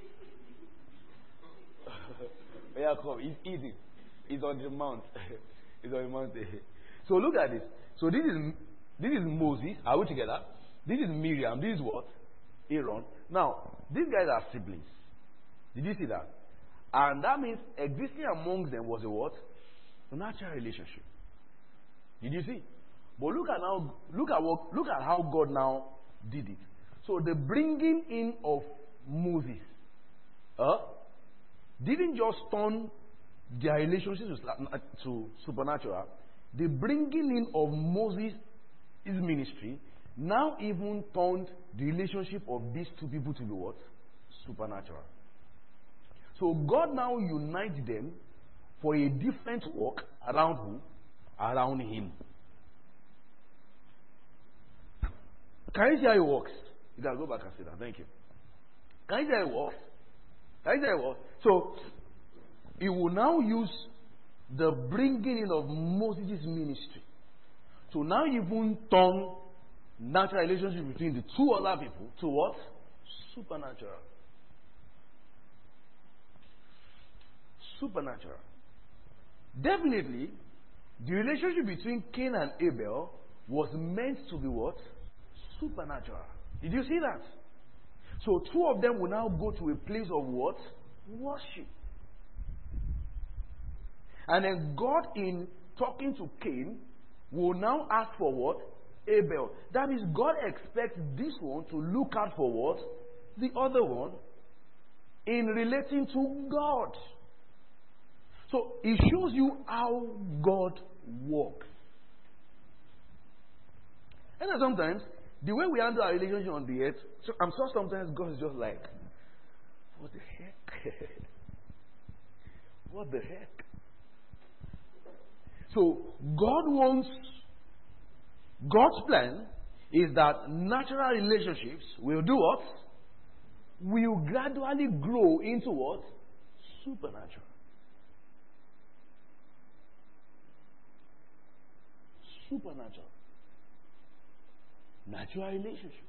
Oh, yeah, come. He's eating. He's on the mount. He's on the mountain. So look at this. So this is this is Moses. Are we together? This is Miriam. This is what? Aaron. Now, these guys are siblings. Did you see that? And that means existing amongst them was a what? A natural relationship. Did you see? But look at now. Look at what. Look at how God now did it. So the bringing in of Moses, uh, didn't just turn their relationship to, to supernatural. The bringing in of Moses' ministry now even turned the relationship of these two people to be what? Supernatural. So God now unites them for a different work around who? Around Him. Can you see how it works? You can go back and say that. Thank you. Can you see how it works? Can you see how it works? So, He will now use the bringing in of Moses' ministry to now even turn natural relationship between the two other people to what? Supernatural. Supernatural. Definitely, the relationship between Cain and Abel was meant to be what? Supernatural. Did you see that? So two of them will now go to a place of what? Worship. And then God, in talking to Cain, will now ask for what? Abel. That means God expects this one to look out for what? The other one in relating to God. So it shows you how God works. And then sometimes, the way we handle our relationship on the earth, so I'm sure sometimes God is just like, what the heck? What the heck? So God wants, God's plan is that natural relationships will do what? Will gradually grow into what? Supernatural. Supernatural. Natural relationship.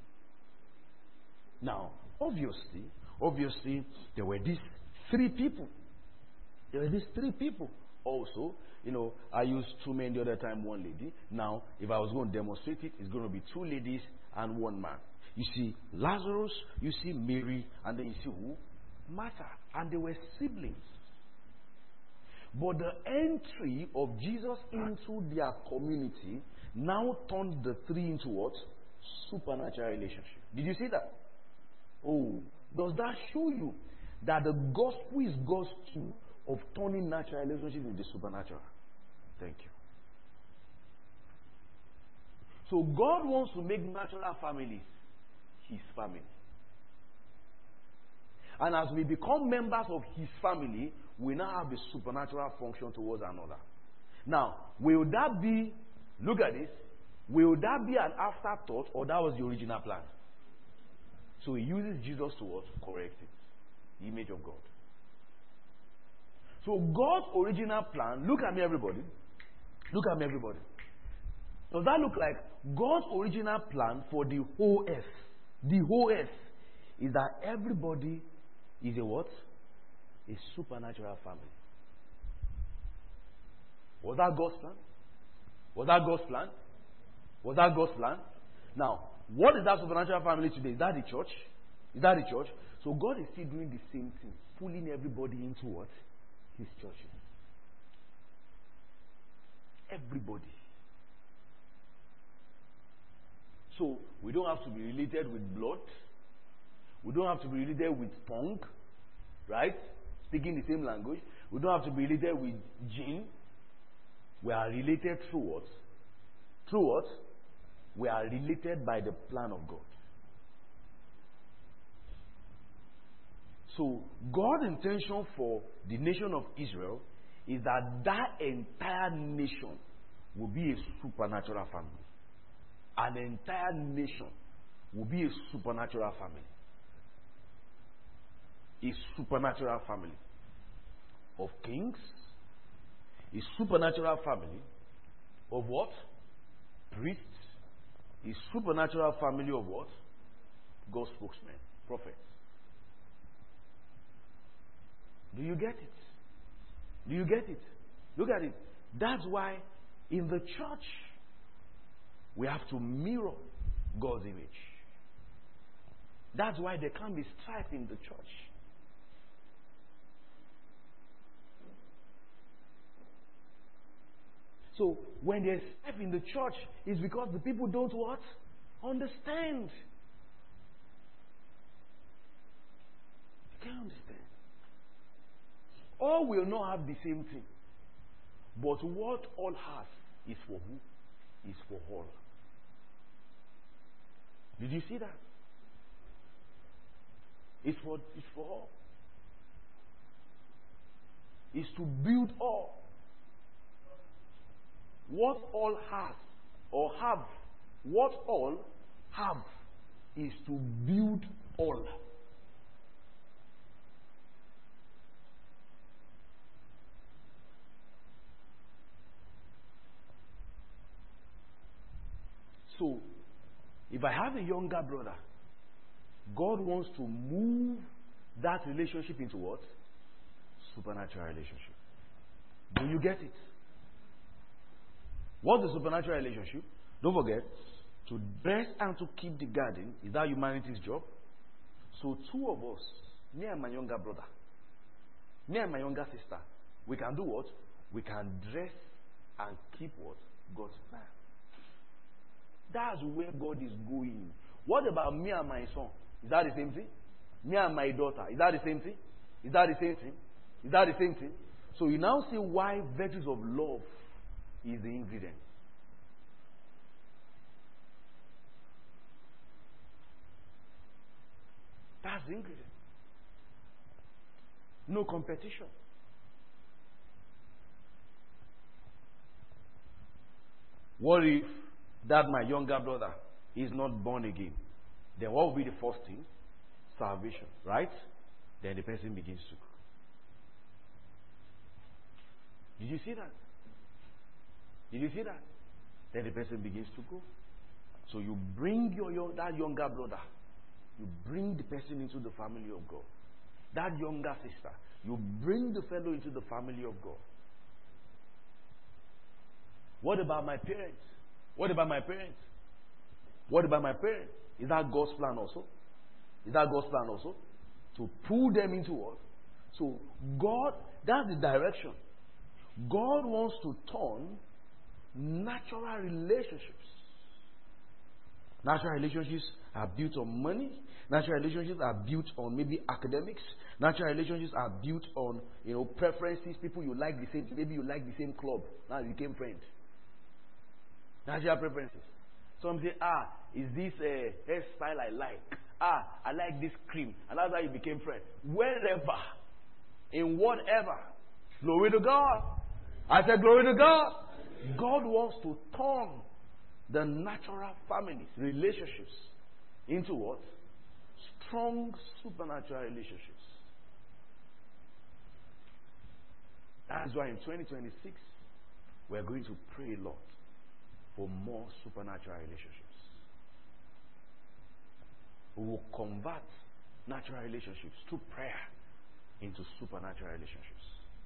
Now, obviously, obviously, there were these three people. There were these three people. Also, you know, I used two men the other time, one lady. Now, if I was going to demonstrate it, it's going to be two ladies and one man. You see Lazarus, you see Mary, and then you see who? Martha. And they were siblings. But the entry of Jesus into their community now turned the three into what? Supernatural relationship. Did you see that? Oh, does that show you that the gospel is God's tool of turning natural relationships into supernatural? Thank you. So God wants to make natural families His family. And as we become members of His family, we now have a supernatural function towards another. Now, will that be, look at this, will that be an afterthought, or that was the original plan? So He uses Jesus to what? Correct it. The image of God. So God's original plan, look at me everybody. Look at me everybody. Does that look like God's original plan for the whole earth? The whole earth is that everybody is a what? A supernatural family. Was that God's plan? Was that God's plan? Was that God's plan? Now, what is that supernatural family today? Is that the church? Is that the church? So God is still doing the same thing, pulling everybody into what? His churches. Everybody. So we don't have to be related with blood. We don't have to be related with tongue, right? Speaking the same language. We don't have to be related with gene. We are related through what? Through what? We are related by the plan of God. So, God's intention for the nation of Israel is that that entire nation will be a supernatural family. An entire nation will be a supernatural family. A supernatural family of kings. A supernatural family of what? Priests. A supernatural family of what? God's spokesmen, prophets. Do you get it? Do you get it? Look at it. That's why in the church we have to mirror God's image. That's why there can't be strife in the church. So when there's strife in the church, it's because the people don't what? Understand. They can't understand. All will not have the same thing. But what all has is for who? Is for all. Did you see that? It's for, it's for all. It's to build all. What all has or have, what all have is to build all. So, if I have a younger brother, God wants to move that relationship into what? Supernatural relationship. Do you get it? What's the supernatural relationship? Don't forget, to dress and to keep the garden, is that humanity's job? So two of us, me and my younger brother, me and my younger sister, we can do what? We can dress and keep what? God's plan. That's where God is going. What about me and my son? Is that the same thing? Me and my daughter, is that the same thing? Is that the same thing? Is that the same thing? So you now see why virtues of love is the ingredient. That's the ingredient. No competition. What if that my younger brother is not born again? Then what will be the first thing? Salvation, right? Then the person begins to. Did you see that? Did you see that? Then the person begins to go. So you bring your, your that younger brother, you bring the person into the family of God. That younger sister, you bring the fellow into the family of God. What about my parents? What about my parents? What about my parents? Is that God's plan also? Is that God's plan also? To pull them into what? So God, that's the direction. God wants to turn natural relationships. Natural relationships are built on money. Natural relationships are built on maybe academics. Natural relationships are built on, you know, preferences. People you like the same, maybe you like the same club. Now you became friends. Natural preferences. Some say, ah, is this a hairstyle I like? Ah, I like this cream. And that's how you became friends. Wherever, in whatever. Glory to God. I said, glory to God. God wants to turn the natural families, relationships, into what? Strong supernatural relationships. That's why in twenty twenty-six, we're going to pray a lot for more supernatural relationships. We will convert natural relationships through prayer into supernatural relationships.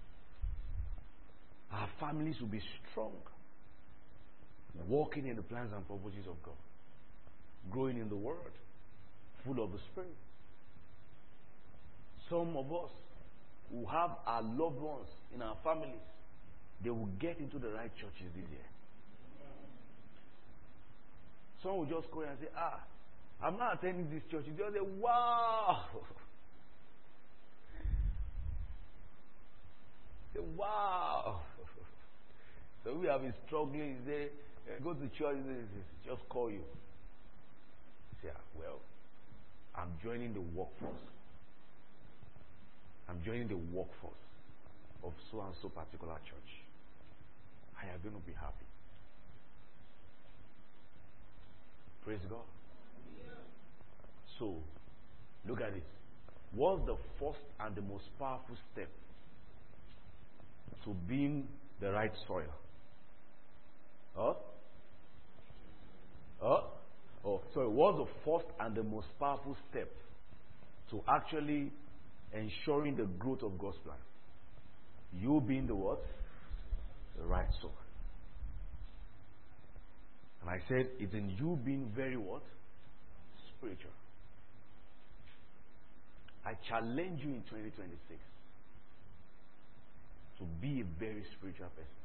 Our families will be strong, walking in the plans and purposes of God, growing in the Word, full of the Spirit. Some of us who have our loved ones in our families, they will get into the right churches this year. Some will just go and say, ah, I'm not attending this church. You just say, wow. Say, wow. So we have been struggling. Say, go to church, just call you. Say, ah, well, I'm joining the workforce. I'm joining the workforce of so and so particular church. I am going to be happy. Praise God. So, look at this. What's the first and the most powerful step to being the right soil? Huh? Huh? Oh, sorry. What's the first and the most powerful step to actually ensuring the growth of God's plan? You being the what? The right soil. And I said, it's in you being very what? Spiritual. I challenge you in twenty twenty-six to be a very spiritual person.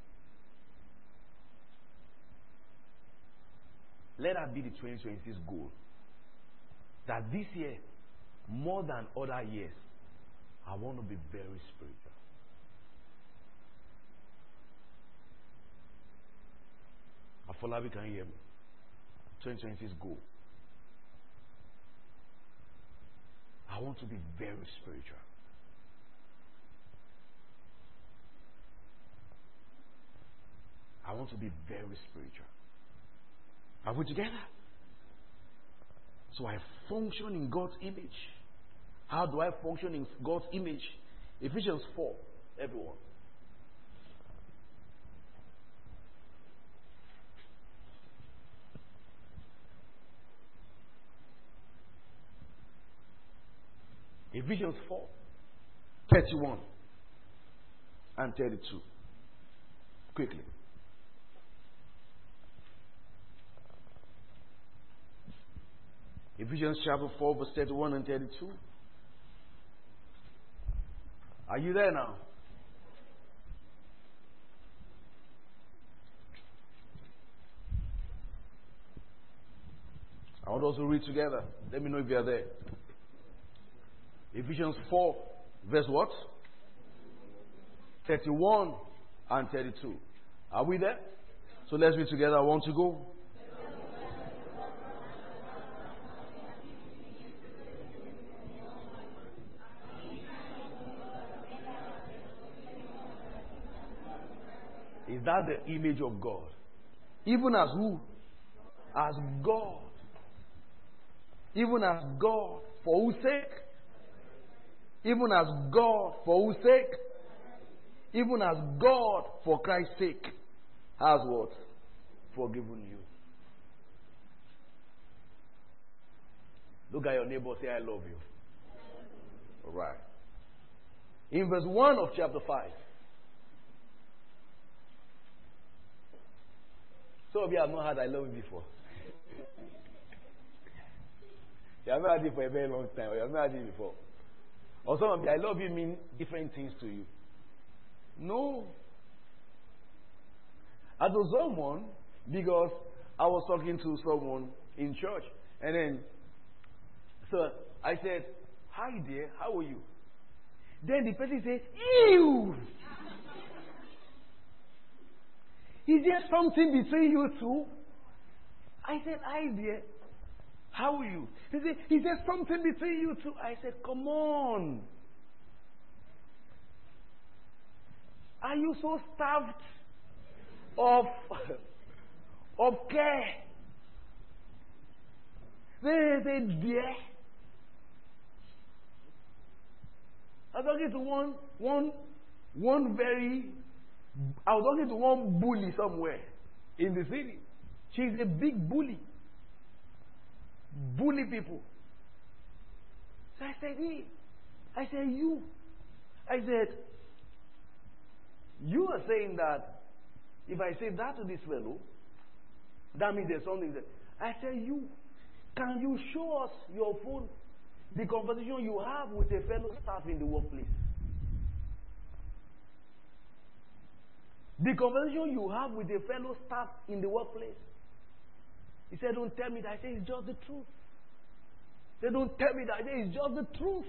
Let that be the twenty twenty-six goal. That this year, more than other years, I want to be very spiritual. Afolabi, can you hear me? twenty twenty-six goal. I want to be very spiritual. I want to be very spiritual. Are we together? So I function in God's image. How do I function in God's image? Ephesians four, everyone. Ephesians four, thirty-one and thirty-two. Quickly. Ephesians chapter four, verse thirty-one and thirty-two. Are you there now? I want us to read together. Let me know if you are there. Ephesians four, verse what? thirty-one and thirty-two. Are we there? So let's read together. I want to go. Is that the image of God? Even as who? As God. Even as God. For whose sake? Even as God. For whose sake? Even as God, for Christ's sake, has what? Forgiven you. Look at your neighbor, say, I love you. All right. In verse one of chapter five. Some of you have not heard I love you before. You have not heard it for a very long time, or you have not heard it before. Or some of you, I love you mean different things to you. No. I told someone, because I was talking to someone in church, and then, so I said, hi dear, how are you? Then the person said, ew! Is there something between you two? I said, hi dear, how are you? He said, is there something between you two? I said, come on. Are you so starved of, of care? They said, dear. I was talking to one, one, one very, I was talking to one bully somewhere in the city. She's a big bully. Bully people. So I said, hey, I said, you. I said, you are saying that if I say that to this fellow, that means there's something that. I said, you, can you show us your phone, the conversation you have with a fellow staff in the workplace? The conversation you have with a fellow staff in the workplace. He said, don't tell me that. I said, it's just the truth. They don't tell me that. I said, it's just the truth.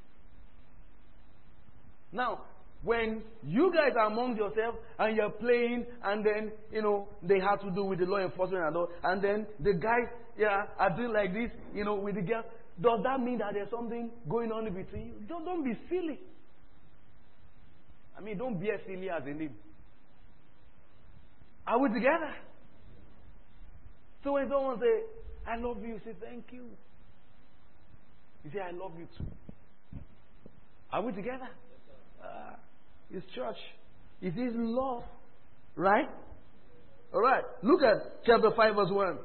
Now, when you guys are among yourselves and you're playing, and then, you know, they have to do with the law enforcement and all, and then the guys, yeah, are doing like this, you know, with the girl, does that mean that there's something going on between you? Don't, don't be silly. mean, don't bear silly as a name. Are we together? So when someone say, I love you, you say, thank you. You say, I love you too. Are we together? Uh, it's church. It is love. Right? Alright. Look at chapter five verse one.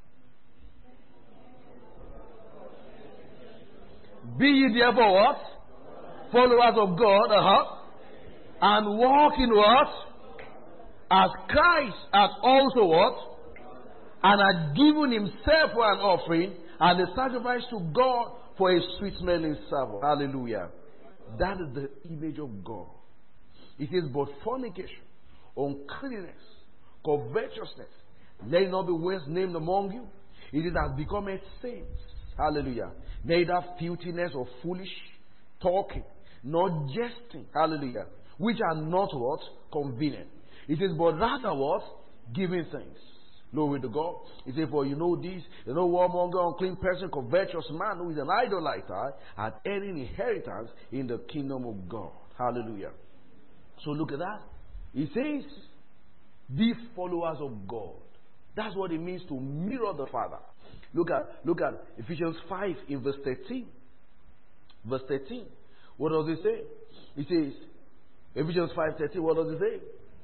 Be ye therefore what? Followers of God. Uh-huh. And walk in what? As Christ hath also what? And had given himself for an offering and a sacrifice to God for a sweet smelling savour. Hallelujah. That is the image of God. It is but fornication, uncleanness, covetousness. Let it not be worse named among you. It is has become a saint. Hallelujah. Neither filthiness or foolish talking, nor jesting. Hallelujah. Which are not what? Convenient. It is but rather what? Giving thanks. Glory to God. He said, for you know this, you know warmonger, unclean person, covetous man who is an idolater, had any inheritance in the kingdom of God. Hallelujah. So look at that. He says, be followers of God. That's what it means to mirror the Father. Look at look at Ephesians five in verse thirteen. Verse thirteen. What does it say? It says, Ephesians five thirteen, what does it say?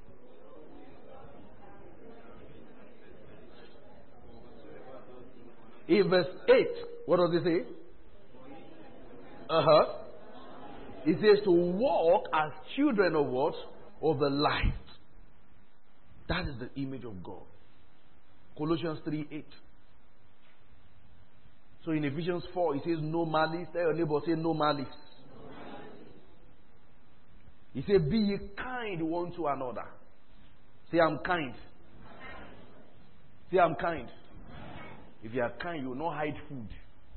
In verse eight, what does it say? Uh-huh. It says to walk as children of what? Of the light. That is the image of God. Colossians three eight. So in Ephesians four, it says no malice. Tell your neighbor, say no malice. No malice. He said, be ye kind one to another. Say, I'm kind. Say, I'm kind. If you are kind, you will not hide food.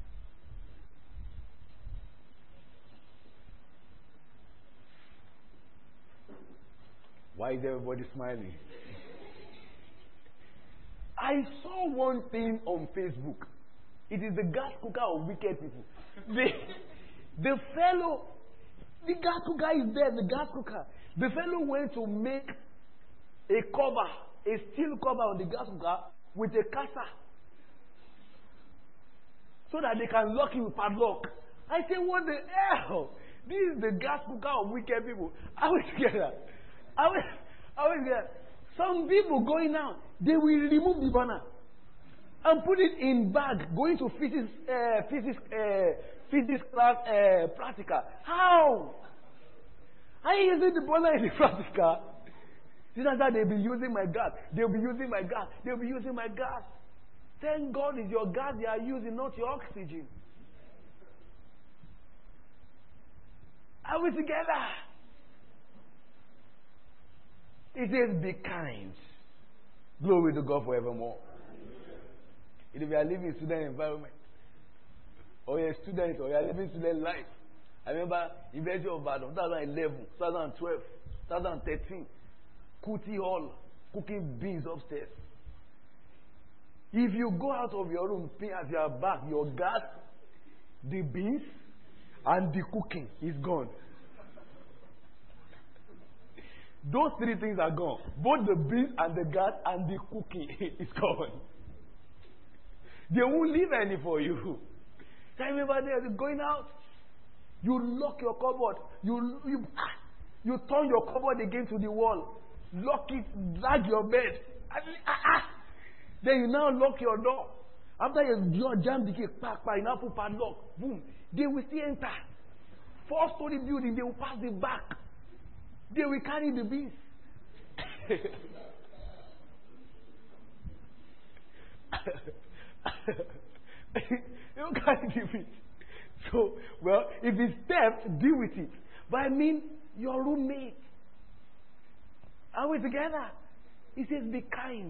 Why is everybody smiling? I saw one thing on Facebook. It is the gas cooker of wicked people. The, the fellow, the gas cooker is there, the gas cooker. The fellow went to make a cover, a steel cover on the gas cooker with a casa, so that they can lock it with padlock. I said, what the hell? This is the gas cooker of wicked people. Are we together? Are we, are we together? Some people going now, they will remove the burner and put it in bag, going to physics, uh, physics, uh, physics class, uh, practical. How? Are you using the burner in the practical? This is how they'll be using my gas. They'll be using my gas. They'll be using my gas. Thank God it's your gas they are using, not your oxygen. Are we together? It says, be kind. Glory to God forevermore. If you are living in student environment, or you're a student, or you are living student life. I remember University of Badon, twenty eleven, twenty twelve, twenty thirteen, Kuti Hall, cooking beans upstairs. If you go out of your room, pay at your back, your gas, the beans, and the cooking is gone. Those three things are gone. Both the beans and the gas and the cooking is gone. They won't leave any for you. I remember they're going out. You lock your cupboard. You you you turn your cupboard again to the wall. Lock it. Drag your bed. Then you now lock your door. After you jam the key, pack, pack, you now put padlock. Boom. They will still enter. Four-story building. They will pass the back. They will carry the beans. You can't give it. So, well, if it's theft, deal with it. But I mean, your roommate. Are we together? He says, be kind.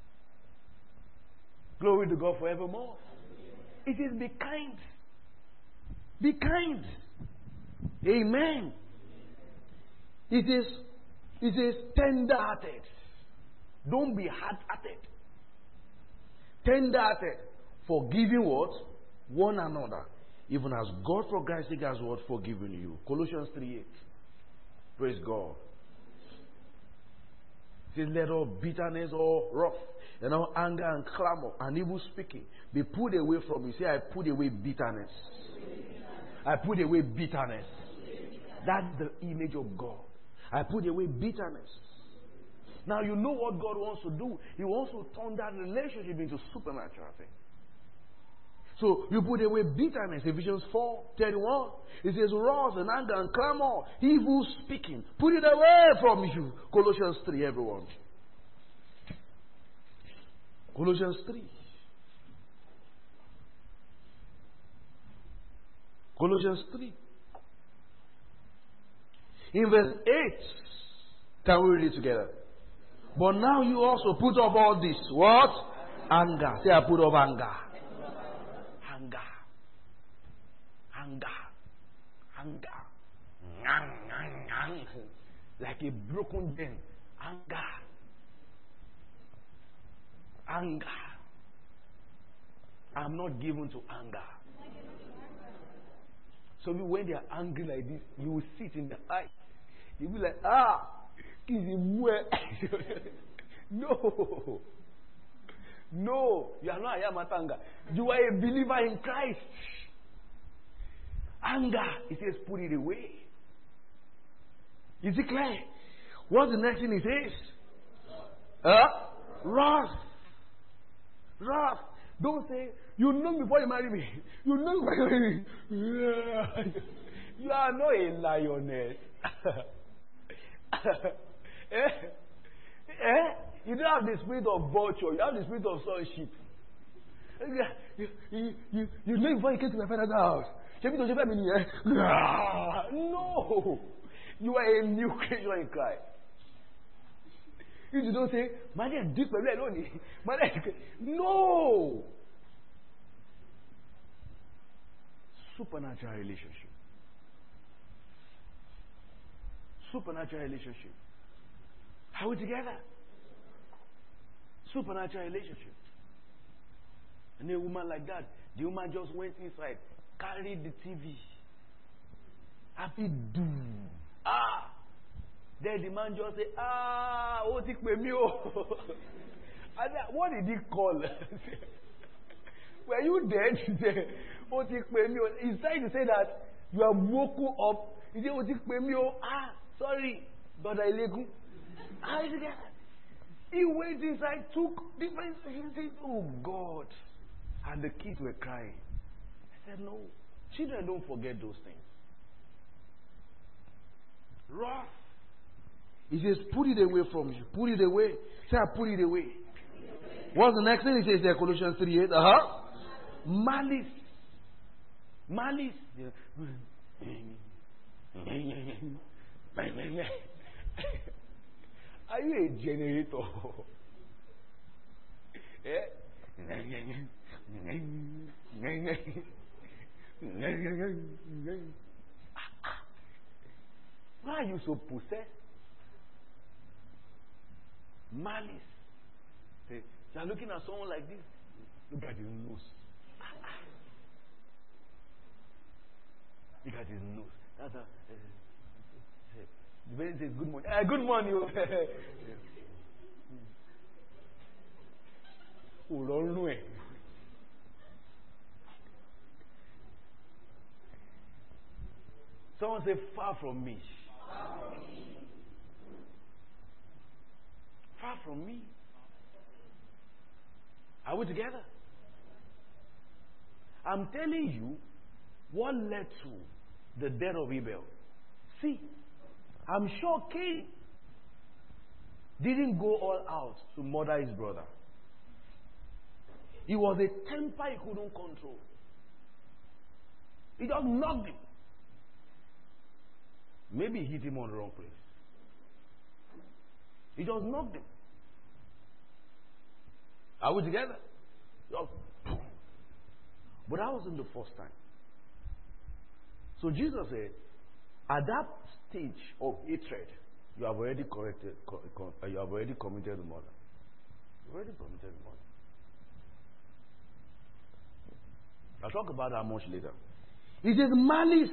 Glory to God forevermore. It says, be kind. Be kind. Amen. It is, it is tender-hearted. Don't be hard-hearted. Tender-hearted. Forgiving what? One another. Even as God for Christ's sake has what? Forgiven you. Colossians three eight. Praise God. says, let all bitterness or wrath, and all anger and clamor and evil speaking be put away from you. Say, I put away bitterness. I put away bitterness. That's the image of God. I put away bitterness. Now you know what God wants to do. He wants to turn that relationship into supernatural thing. So you put away bitterness. Ephesians four thirty-one. It says wrath and anger and clamor, evil speaking. Put it away from you. Colossians three, everyone. Colossians three. Colossians three. In verse eight. Can we read it together? But now you also put off all this. What? Anger. Say, I put off anger. Anger. Anger. Anger. Like a broken gen. Anger. Anger. I'm not given to anger. So when they are angry like this, you will sit in the eye. You will be like, ah, no. No, you are not a Yamatanga. You are a believer in Christ. Anger, it says, put it away. Is it clear? What's the next thing it says? Uh, wrath. Wrath. Don't say, you know me before you marry me. You know me before you marry me. You are not a lioness. eh? Eh? You don't have the spirit of vulture. You have the spirit of sonship. You, you, you, you know before you came to my father's house. No. You are a new creature in Christ. You don't say, deep no. Supernatural relationship. Supernatural relationship. Are we together? Supernatural relationship. And a woman like that, the woman just went inside, carried the T V. Happy do. Ah! Then the man just say, ah, oh, take me. What did he call? Were you dead? Oh, take me. He's trying to say that you are woken up. He said, oh, take me. Ah, sorry. Brother Ilegu. Ah, he went inside, took different things. Oh, God. And the kids were crying. I said, no. Children don't forget those things. Wrath. He says, put it away from you. Put it away. Say, I put it away. What's the next thing he says there? Colossians three eight. Uh-huh. Malice. Malice. Are you a generator? Why are you so possessed? Malice. Say, you are looking at someone like this. Look at his nose. Look at his nose. That's a, uh, the person says, good morning. Uh, good morning. Oh, someone say, far from me. Far from me. Far from me. Are we together? I'm telling you what led to the death of Abel. See, I'm sure Cain didn't go all out to murder his brother. It was a temper he couldn't control. He just knocked him. Maybe he hit him on the wrong place. He just knocked him. Are we together? Just, but that wasn't the first time. So Jesus said, at that stage of hatred, you have already corrected, co- co- you have already committed the murder. You already committed the murder. I'll talk about that much later. It says malice.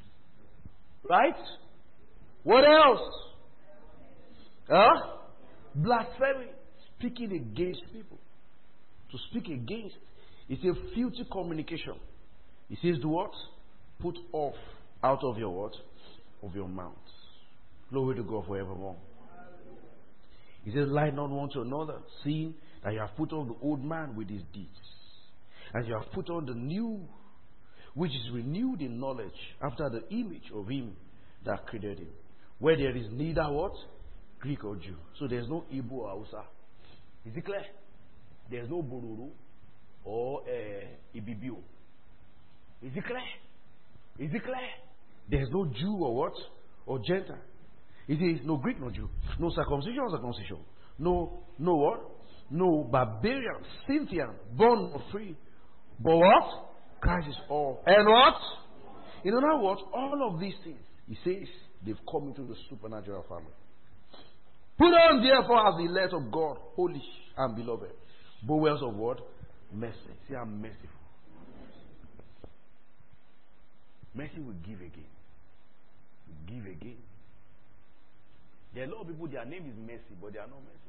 Right? What else? Huh? Blasphemy. Speaking against people. To speak against is a filthy communication. He says, do what? Put off out of your what? Of your mouth. Glory to God forevermore. He says, lie not one to another, seeing that you have put on the old man with his deeds, and you have put on the new, which is renewed in knowledge after the image of him that created him. Where there is neither what? Greek or Jew. So there's no Igbo or Hausa. Is it clear? There's no Bororo or uh, Ibibio. Is it clear? Is it clear? There's no Jew or what? Or Gentile. It is no Greek, no Jew. No circumcision or circumcision. No, no what? No barbarian, Scythian, born or free. But what? Christ is all. And what? In other words, all of these things, he says, they've come into the supernatural family. Put on therefore as the elect of God, holy and beloved, bowels of what? Mercy. See, I'm merciful. Mercy will give again. Will give again. There are a lot of people, their name is Mercy, but they are not mercy.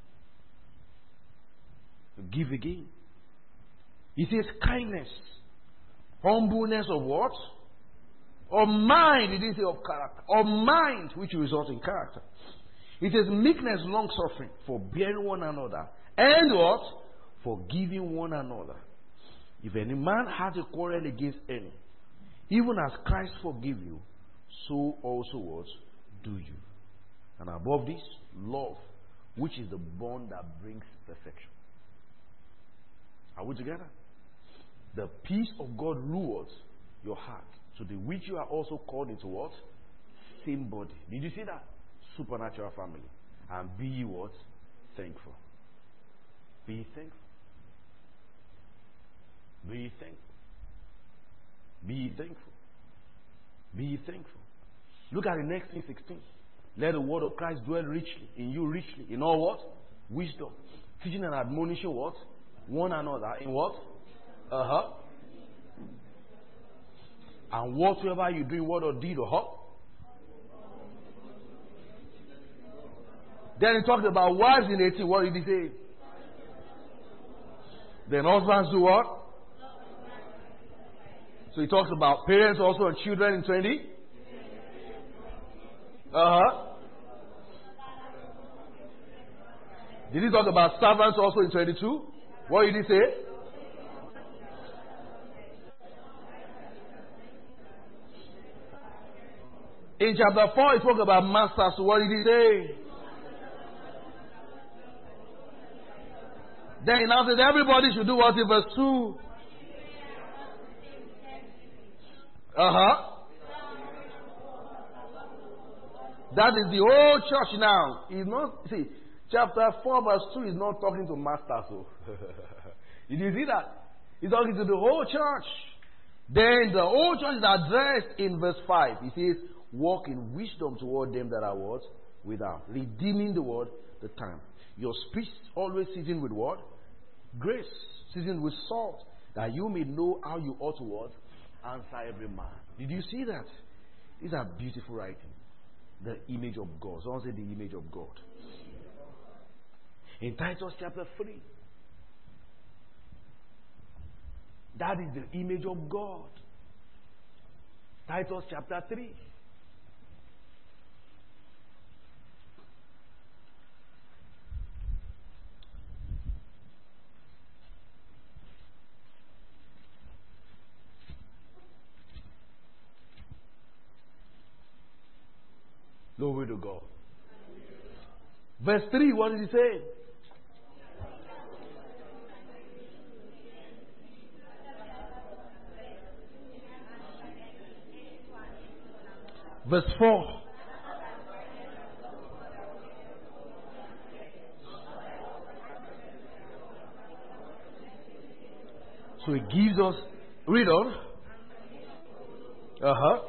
Will give again. He says kindness, humbleness of what? Of mind. He didn't say of character. Of mind, which will result in character. It says meekness, long suffering, forbearing one another, and what? Forgiving one another. If any man has a quarrel against any, even as Christ forgive you, so also what? Do you. And above this, love, which is the bond that brings perfection. Are we together? The peace of God rules your heart, to the which you are also called into what? Same body. Did you see that? Supernatural family. And be ye what? Thankful. Be ye thankful. Be ye thankful. Be ye thankful. Be ye thankful. Look at the next thing, sixteen. Let the word of Christ dwell richly in you, richly in all what? Wisdom. Teaching and admonishing what? One another in what? Uh huh. And whatsoever you do in word or deed, or huh? Then he talked about wives in eighteen. What did he say? Then husbands do what? So he talks about parents also and children in twenty. Uh huh. Did he talk about servants also in twenty-two? What did he say? In chapter four, he spoke about masters. So what did he say? Then he now said everybody should do what in verse two. Uh-huh. That is the whole church now. He's not, see, chapter four verse two is not talking to masters. So. Did you see that? He's talking to the whole church. Then the whole church is addressed in verse five. He says, walk in wisdom toward them that are what? Without. Redeeming the word, the time. Your speech always seasoned with what? Grace. Seasoned with salt. That you may know how you ought to what? Answer every man. Did you see that? These are beautiful writings. The image of God. Someone say the image of God. In Titus chapter three. That is the image of God. Titus chapter three. Glory to God. Verse three, what did he say? Verse four. So it gives us, read on. Uh huh.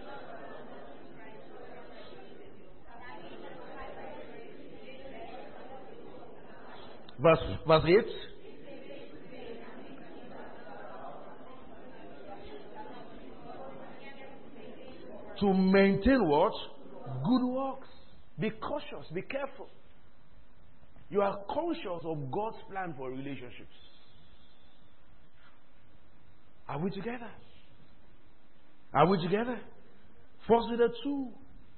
Verse, verse eight. To maintain what? Good works. Be cautious. Be careful. You are conscious of God's plan for relationships. Are we together? Are we together? First Peter two.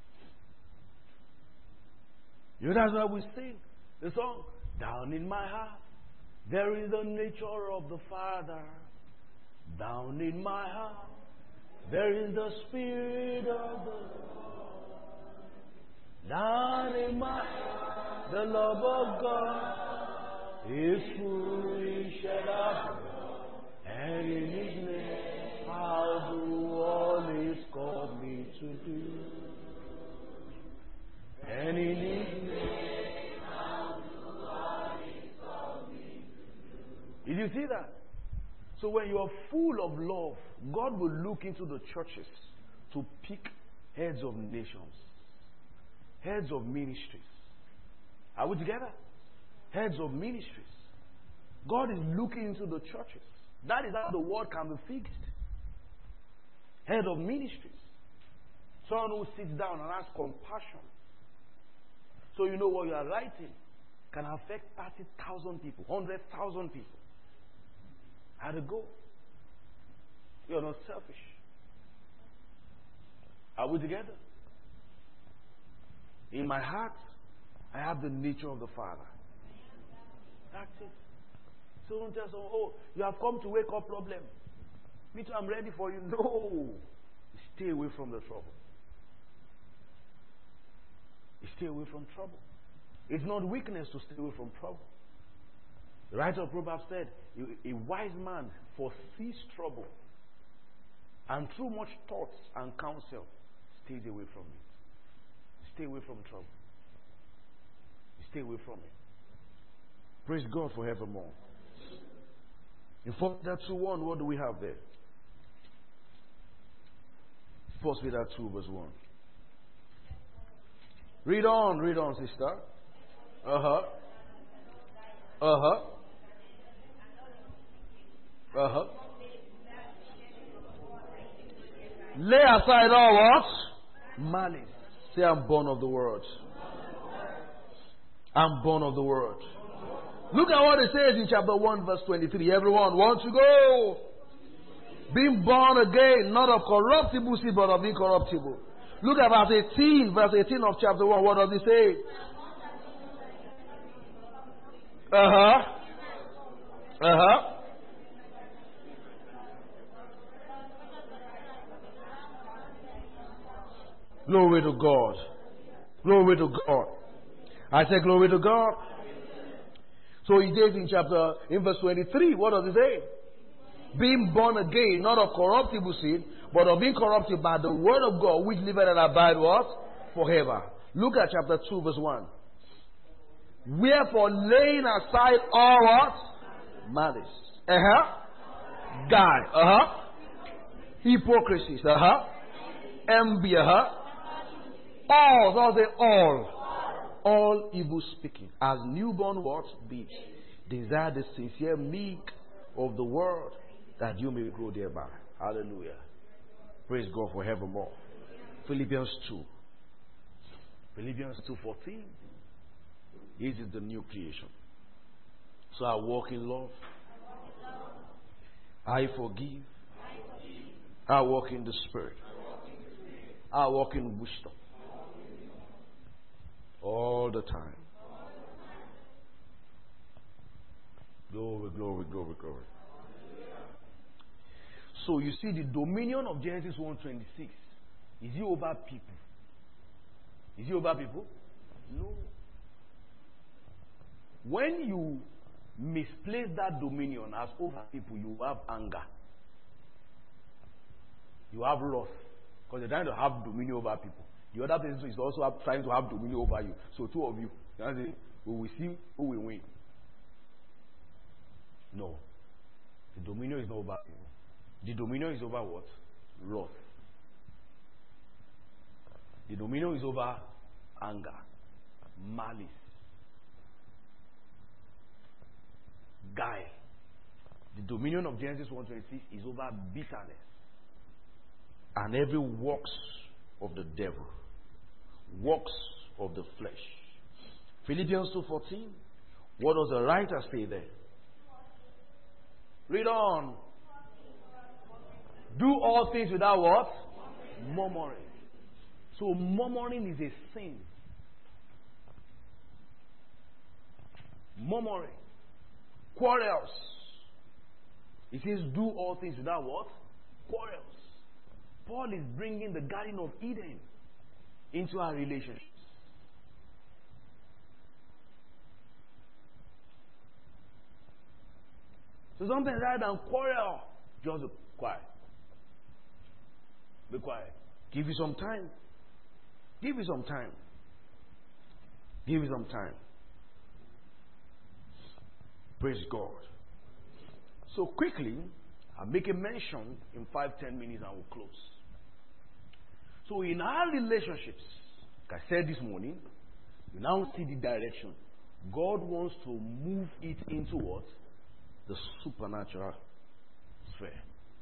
You know, that's why we sing the song, down in my heart, there is the nature of the Father. Down in my heart, there is the Spirit of the Lord. Down in my heart, the love of God is fully shed out. And in His name, I'll do all He's called me to do. And in His name, I'll do all He's called me to do. Did you see that? So when you are full of love, God will look into the churches to pick heads of nations, heads of ministries. Are we together? Heads of ministries. God is looking into the churches. That is how the word can be fixed. Head of ministries. Someone who sits down and has compassion. So you know what you are writing can affect thirty thousand people, one hundred thousand people. How to go? You're not selfish. Are we together? In my heart, I have the nature of the Father. That's it. So don't tell someone, oh, you have come to wake up problem. Me too, I'm ready for you. No. Stay away from the trouble. Stay away from trouble. It's not weakness to stay away from trouble. The writer of Proverbs said, a wise man foresees trouble, and through much thoughts and counsel, stays away from it. Stay away from trouble. Stay away from it. Praise God forevermore. In First Peter two one, what do we have there? First Peter two verse one. Read on, read on, sister. Uh-huh. Uh-huh. Uh-huh. Lay aside all what? Malice. Say, I'm born of the word. I'm born of the word. Look at what it says in chapter one, verse twenty-three. Everyone wants to go. Being born again, not of corruptible seed, but of incorruptible. Look at verse eighteen, verse eighteen of chapter one. What does it say? Uh-huh. Uh-huh. Glory to God. Glory to God. I say glory to God. So he says in chapter, in verse twenty-three, what does it say? Being born again, not of corruptible seed, but of incorruptible by the word of God, which liveth and abide what? Forever. Look at chapter two, verse one. Wherefore, laying aside all what? Malice. Uh-huh. Guile. Uh-huh. Hypocrisies. Uh-huh. Envy. Uh-huh. All. So say all. All evil speaking. As newborn what? Babes. Desire the sincere milk of the word, that you may grow thereby. Hallelujah. Praise God forevermore. Philippians two. Philippians two fourteen. This is the new creation. So I walk in love. I forgive. I walk in the Spirit. I walk in wisdom. All the time. Glory, glory, glory, glory. So you see, the dominion of Genesis one twenty-six, is it over people? Is it over people? No. When you misplace that dominion as over people, you have anger. You have wrath. Because you're trying to have dominion over people. The other person is also have, trying to have dominion over you. So two of you, that's it, we will see who will win. No. The dominion is not over people. The dominion is over what? Wrath. The dominion is over anger, malice, guile. The dominion of Genesis one twenty-six is over bitterness and every works of the devil, works of the flesh. Philippians two fourteen. What does the writer say there? Read on. Do all things without what? Murmuring. So murmuring is a sin. Murmuring. Quarrels. It says do all things without what? Quarrels. Paul is bringing the Garden of Eden into our relationships. So sometimes rather than quarrel, just be quiet. Be quiet. Give you some time. Give you some time. Give you some time. Praise God. So quickly, I'll make a mention in five, ten minutes and we'll close. So in our relationships, like I said this morning, we now see the direction. God wants to move it into what? The supernatural sphere.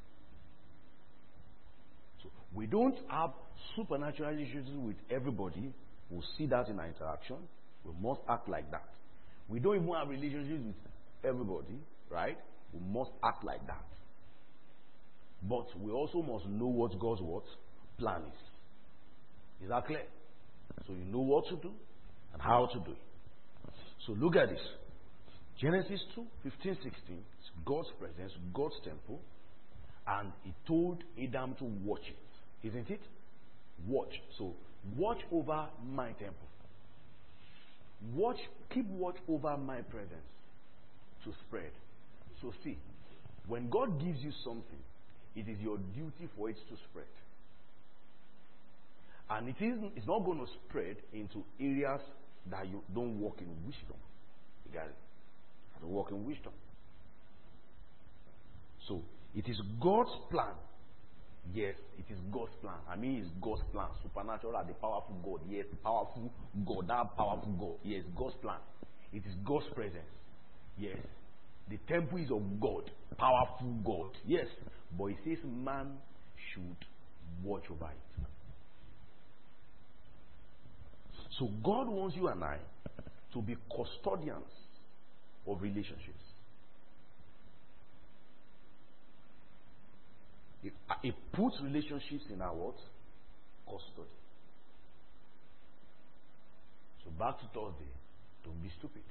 So we don't have supernatural relationships with everybody. We'll see that in our interaction. We must act like that. We don't even have relationships with everybody, right? We must act like that. But we also must know what God's what plan is. Is that clear? So you know what to do and how to do it. So look at this. Genesis two, fifteen, sixteen. It's God's presence, God's temple. And he told Adam to watch it. Isn't it? Watch. So watch over my temple. Watch, keep watch over my presence to spread. So see, when God gives you something, it is your duty for it to spread. And it isn't, it's not going to spread into areas that you don't walk in wisdom. You got it? You have to walk in wisdom. So, it is God's plan. Yes, it is God's plan. I mean, it's God's plan. Supernatural, the powerful God. Yes, powerful God. That powerful God. Yes, God's plan. It is God's presence. Yes. The temple is of God. Powerful God. Yes. But it says man should watch over it. So God wants you and I to be custodians of relationships. It, it puts relationships in our what? Custody. So back to Thursday. Don't be stupid.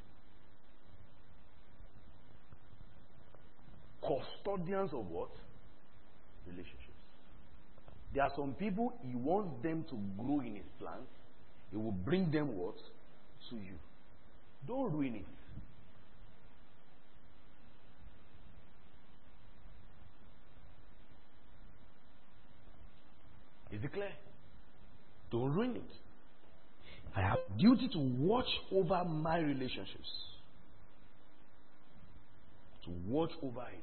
Custodians of what? Relationships. There are some people, he wants them to grow in his plans. He will bring them what? To you. Don't ruin it. Is it clear? Don't ruin it. I have duty to watch over my relationships. To watch over it.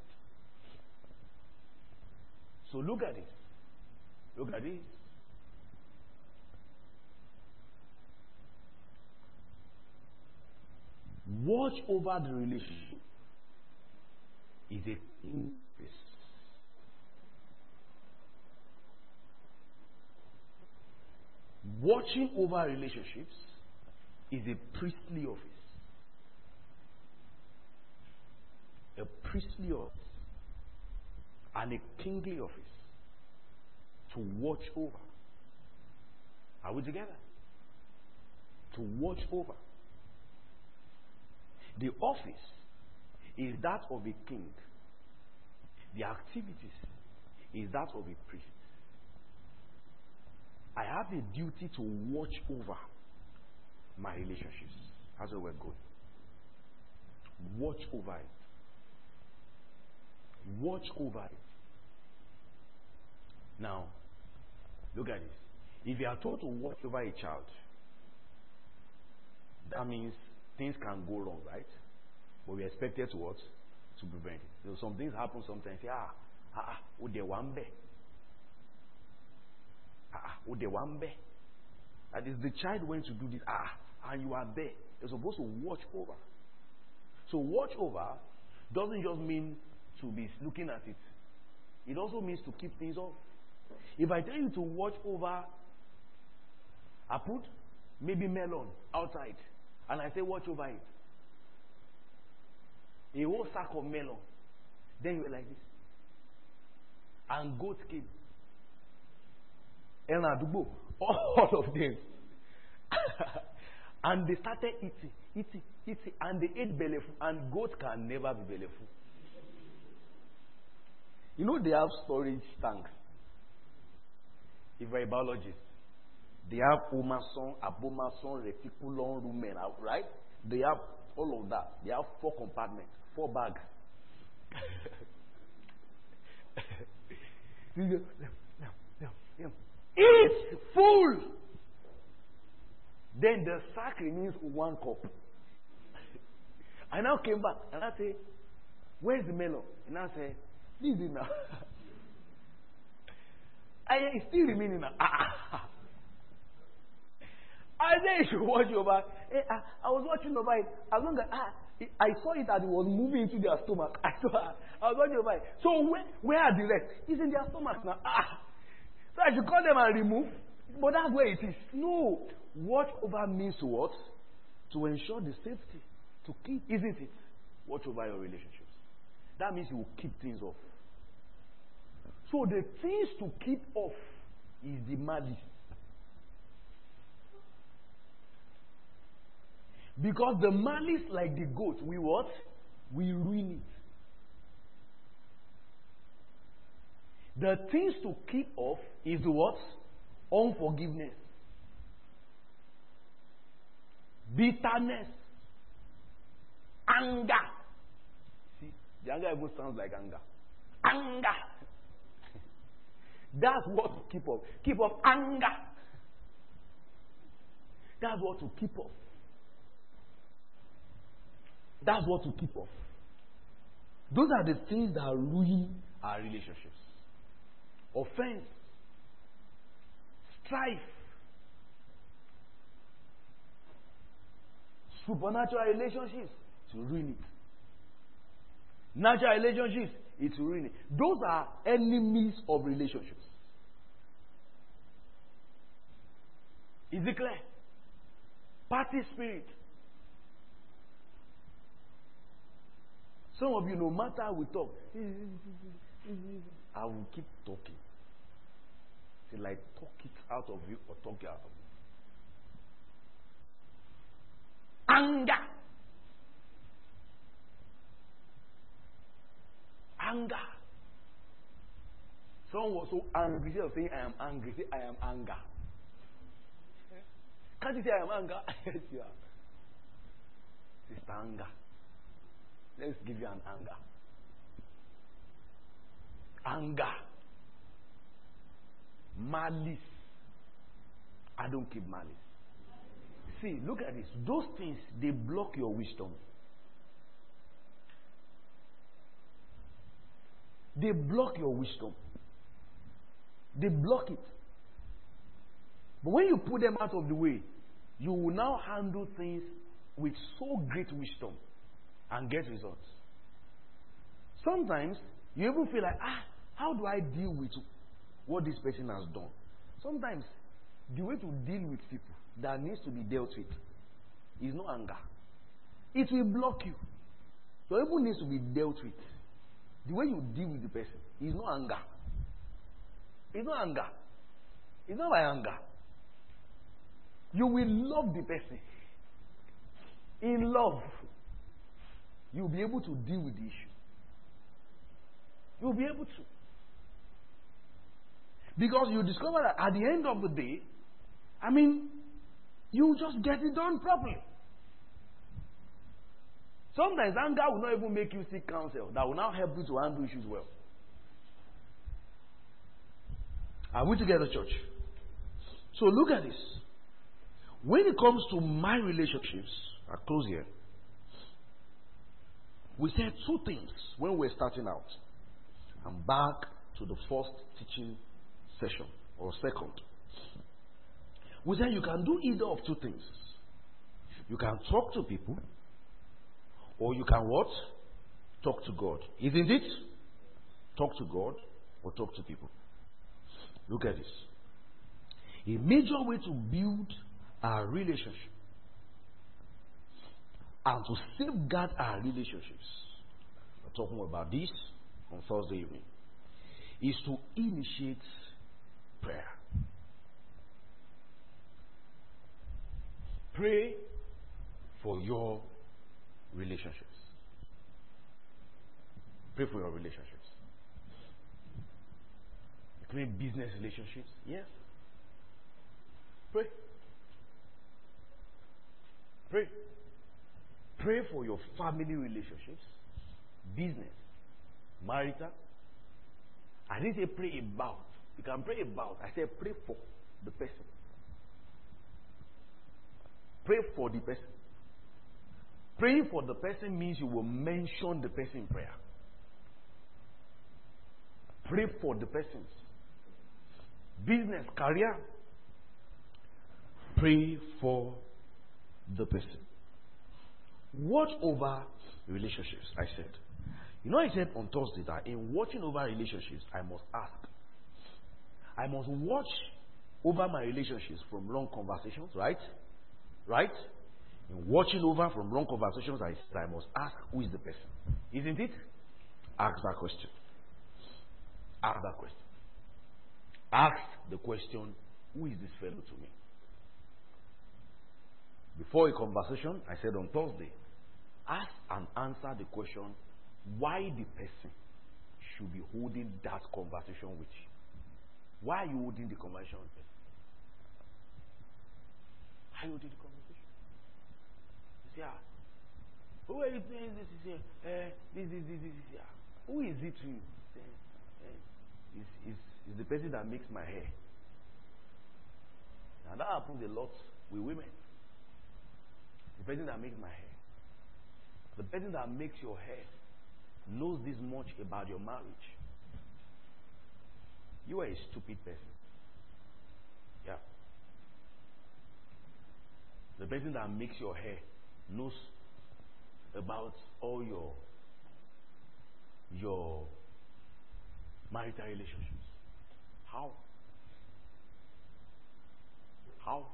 So look at it. Look at it. Watch over the relationship is a thing. Watching over relationships is a priestly office. A priestly office and a kingly office to watch over. Are we together? To watch over. The office is that of a king. The activities is that of a priest. I have a duty to watch over my relationships. That's where we're going. Watch over it. Watch over it. Now, look at this. If you are told to watch over a child, that means things can go wrong, right? But we are expected to what? To prevent it. So some things happen sometimes. Say, ah, ah, ah, oh, they want be. Ah, ah, oh, they want be. That is, the child went to do this. Ah, and you are there. You're supposed to watch over. So watch over doesn't just mean to be looking at it. It also means to keep things off. If I tell you to watch over, I put maybe melon outside, and I say watch over it. A whole sack of melon. Then you were like this. And goat came. And Adubo, all of them. And they started eating, eating, eating. And they ate bellyful. And goat can never be bellyful. You know they have storage tanks. If you're a biologist, they have omason, abomason, reticulum, rumen, right? They have all of that. They have four compartments, four bags. It's full. Then the sack remains one cup. I now came back and I say, where's the melon? And I say, this is now. I it's still remaining now. I said you should watch over. Hey, I, I was watching over it. As long as ah, it, I saw it that it was moving into their stomach. I saw. I was watching over it. So where, where are the rest? It's in their stomach now. Ah. So I should call them and remove. But that's where it is. No. Watch over means what? To ensure the safety. To keep, isn't it? Watch over your relationships. That means you will keep things off. So the things to keep off is the malice. Because the malice, like the goat, we what? We ruin it. The things to keep off is the what? Unforgiveness. Bitterness. Anger. See, the anger even sounds like anger. Anger. That's what to keep off. Keep off anger. That's what to keep off. That's what to keep off. Those are the things that ruin our relationships. Offense, strife, supernatural relationships, to ruin it. Natural relationships, it will ruin it. Those are enemies of relationships. Is it clear? Party spirit. Some of you, no matter how we talk, I will keep talking. Till I talk it out of you or talk it out of you. Anger. Anger. Someone was so angry. Instead of saying, I am angry, say, I am anger. Can't you say, I am anger? Yes, you are. Sister anger. Let's give you an anger. Anger. Malice. I don't keep malice. See, look at this. Those things, they block your wisdom. They block your wisdom. They block it. But when you put them out of the way, you will now handle things with so great wisdom and get results. Sometimes you even feel like, ah, how do I deal with what this person has done? Sometimes the way to deal with people that needs to be dealt with is no anger. It will block you. So even needs to be dealt with. The way you deal with the person is no anger. It's not anger. It's not by anger. You will love the person. In love, you'll be able to deal with the issue. You'll be able to. Because you discover that at the end of the day, I mean, you just get it done properly. Sometimes anger will not even make you seek counsel. That will now help you to handle issues well. Are we together, church? So look at this. When it comes to my relationships, I'll close here. We said two things when we're starting out. I'm back to the first teaching session or second. We said you can do either of two things. You can talk to people, or you can what? Talk to God. Isn't it? Talk to God or talk to people. Look at this. A major way to build our relationship and to safeguard our relationships talking about this on Thursday evening, is to initiate prayer. Pray for your relationships. Pray for your relationships. You mean business relationships? Yes. Pray. Pray. Pray for your family relationships, business, marital. I didn't say pray about. You can pray about. I said pray for the person. Pray for the person. Praying for the person means you will mention the person in prayer. Pray for the persons. Business, career. Pray for the person. Watch over relationships, I said. You know, I said on Thursday that in watching over relationships, I must ask. I must watch over my relationships from long conversations, right? Right? In watching over from long conversations, I said I must ask who is the person. Isn't it? Ask that question. Ask that question. Ask the question, who is this fellow to me? Before a conversation, I said on Thursday, ask and answer the question, why the person should be holding that conversation with you. Why are you holding the conversation with them? Why are you holding the conversation? You say, ah, who are you saying this is here? Uh, this, this, this, this, this. Who is it to you? Say, uh, it's, it's, it's the person that makes my hair. And that happens a lot with women. The person that makes my hair. The person that makes your hair knows this much about your marriage. You are a stupid person. Yeah. The person that makes your hair knows about all your your marital relationships. How? How?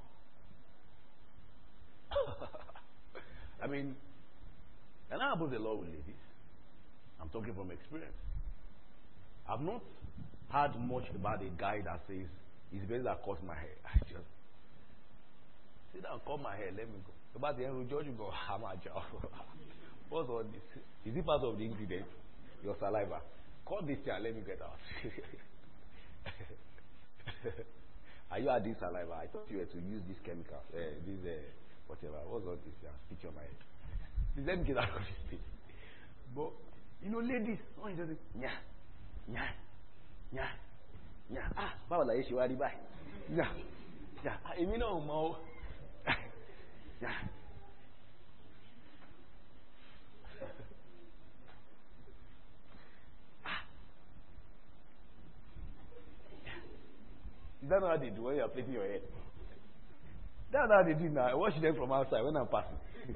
I mean, and I happens a lot with ladies. I'm talking from experience. I've not heard much about a guy that says it's better that cuts my hair. I just sit down, cut my hair, let me go. About the end of the judge, you go, I'm a job. What's all this? Is it part of the ingredient? Your saliva. Cut this chair, let me get out. Are you adding saliva? I thought you were to use this chemical, uh, this uh, whatever. What's all this? Yeah, speak your mind. Please let me get out of this place. But you know, ladies, oh, you just nya, nya, nya, nya. Ah, báwo la yẹ ṣe wá rí báyìí? Nya, nya. Ah, èmi náà mọ̀ o. Nya. Is that not how they do when you are plating your head? That's how they do now. I watch them from outside when I'm passing.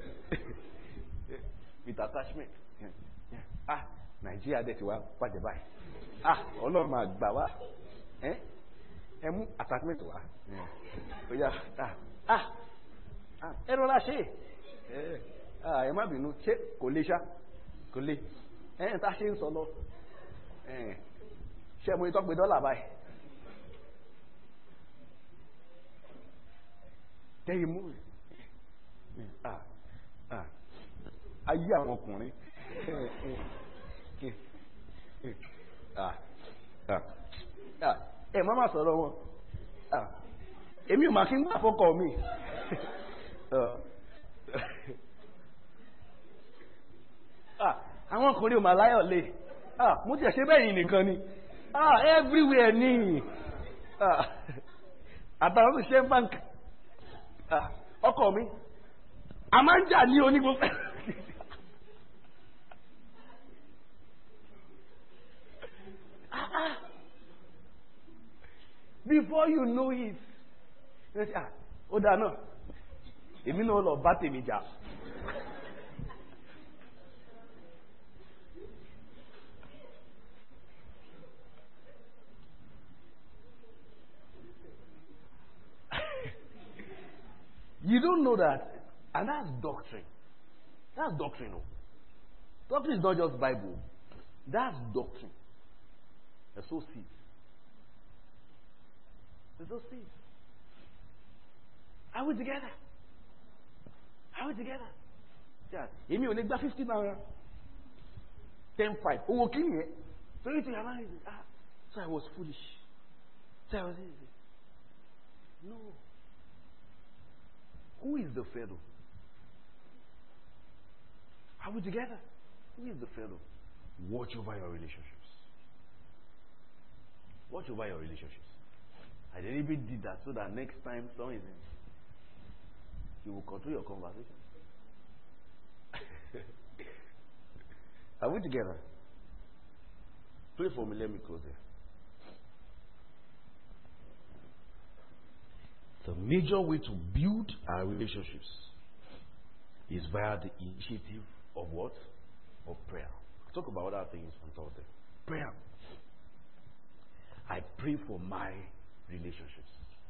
With attachment. Yeah. Yeah. Ah, Nigeria, that's why. What the buy? Ah, Ọlọ́run máa gbà wá. Eh? Ẹ mú attachment wá. Oh yeah. Ah. Ah. Ah. Ẹ rọra ṣe. Eh. Ah, ẹ má bínú. Ṣé kò lè ṣá? Kò lè. Eh, tá ṣe ń sọ lọ. Eh. Ṣé mo itọ́ pé dọ́là báyìí? Tell you move. Ah, ah. Ayé àwọn ọkùnrin. Ah, ah, ah. Ẹ má má sọ̀rọ̀ wọn. Ah, èmi ò máa kí ń gbà fọ́kọ mi. Ah, àwọn ọkùnrin ò máa láyọ̀ lé. Ah, mo ti ẹ̀ ṣe bẹ́ẹ̀ yìí nìkan ni. Ah, everywhere ni. Ah, àtàwọn tó ṣe báńkì. Ah, ọkọ mi a máa ń jà ní onígbò. ah, ah. Before you know it, ah, ó dáa náà èmi náà lọ bá tèmi jà. You don't know that, and that's doctrine. That's doctrine. No. Doctrine is not just Bible. That's doctrine. They sow seeds. They sow seeds. Are we together? Are we together? Yeah. You mean when they fifty naira? ten five. Oh, okay. So you think, ah, so I was foolish. So I was easy. No. Who is the fellow? Are we together? Who is the fellow? Watch over your relationships. Watch over your relationships. I deliberately did that so that next time someone is in, you will control your conversation. Are we together? Pray for me. Let me close here. The major way to build our relationships is via the initiative of what? Of prayer. I'll talk about other things on Thursday. Prayer. I pray for my relationships.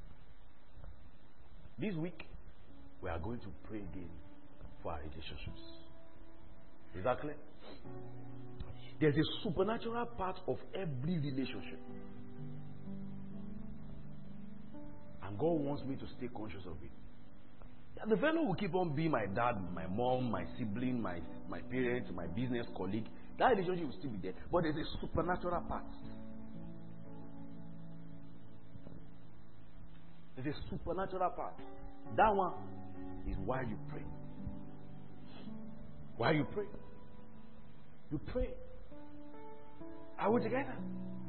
This week, we are going to pray again for our relationships. Is that clear? There's a supernatural part of every relationship. And God wants me to stay conscious of it. Yeah, the fellow will keep on being my dad, my mom, my sibling, my, my parents, my business colleague. That relationship will still be there. But there's a supernatural part. There's a supernatural part. That one is why you pray. Why you pray? You pray. Are we together?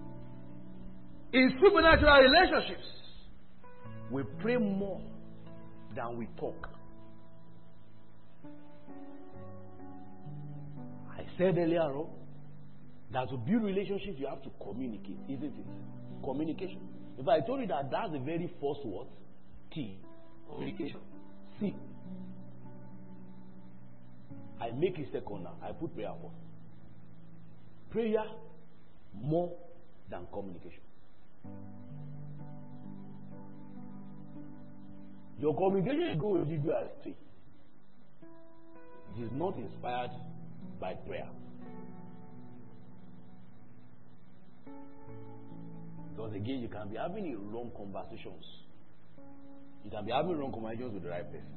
In supernatural relationships, we pray more than we talk. I said earlier on that to build relationships, you have to communicate, isn't it? Communication. If I told you that that's the very first word, T, communication. C, I make it second now. I put prayer first. Prayer more than communication. Your communication is going to give you astray. It is not inspired by prayer. Because again, you can be having a wrong conversations. You can be having wrong conversations with the right person.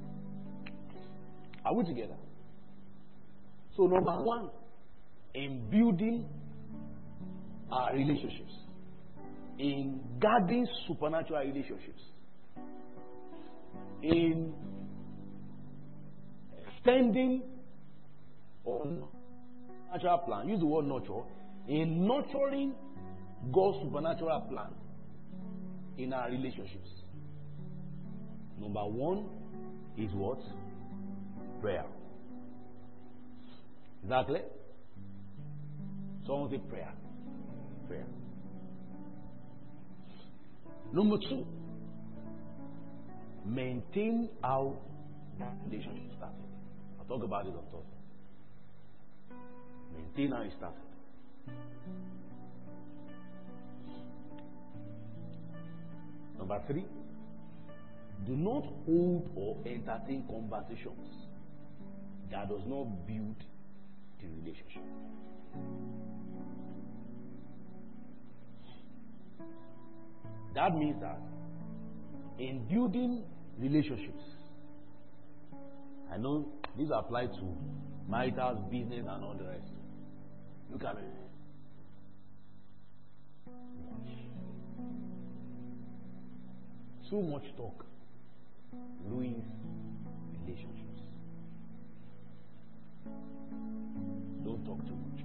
Are we together? So number one, in building our relationships, in guarding supernatural relationships, in extending on natural plan, use the word nurture, in nurturing God's supernatural plan in our relationships. Number one is what? Prayer. Is that clear? Someone say prayer. Prayer. Number two, maintain our relationship started. I'll talk about it on Thursday. Maintain how it started. Number three, do not hold or entertain conversations that does not build the relationship. That means that in building relationships, I know these apply to marital, business, and all the rest. Look at me. Too much talk ruins relationships. Don't talk too much.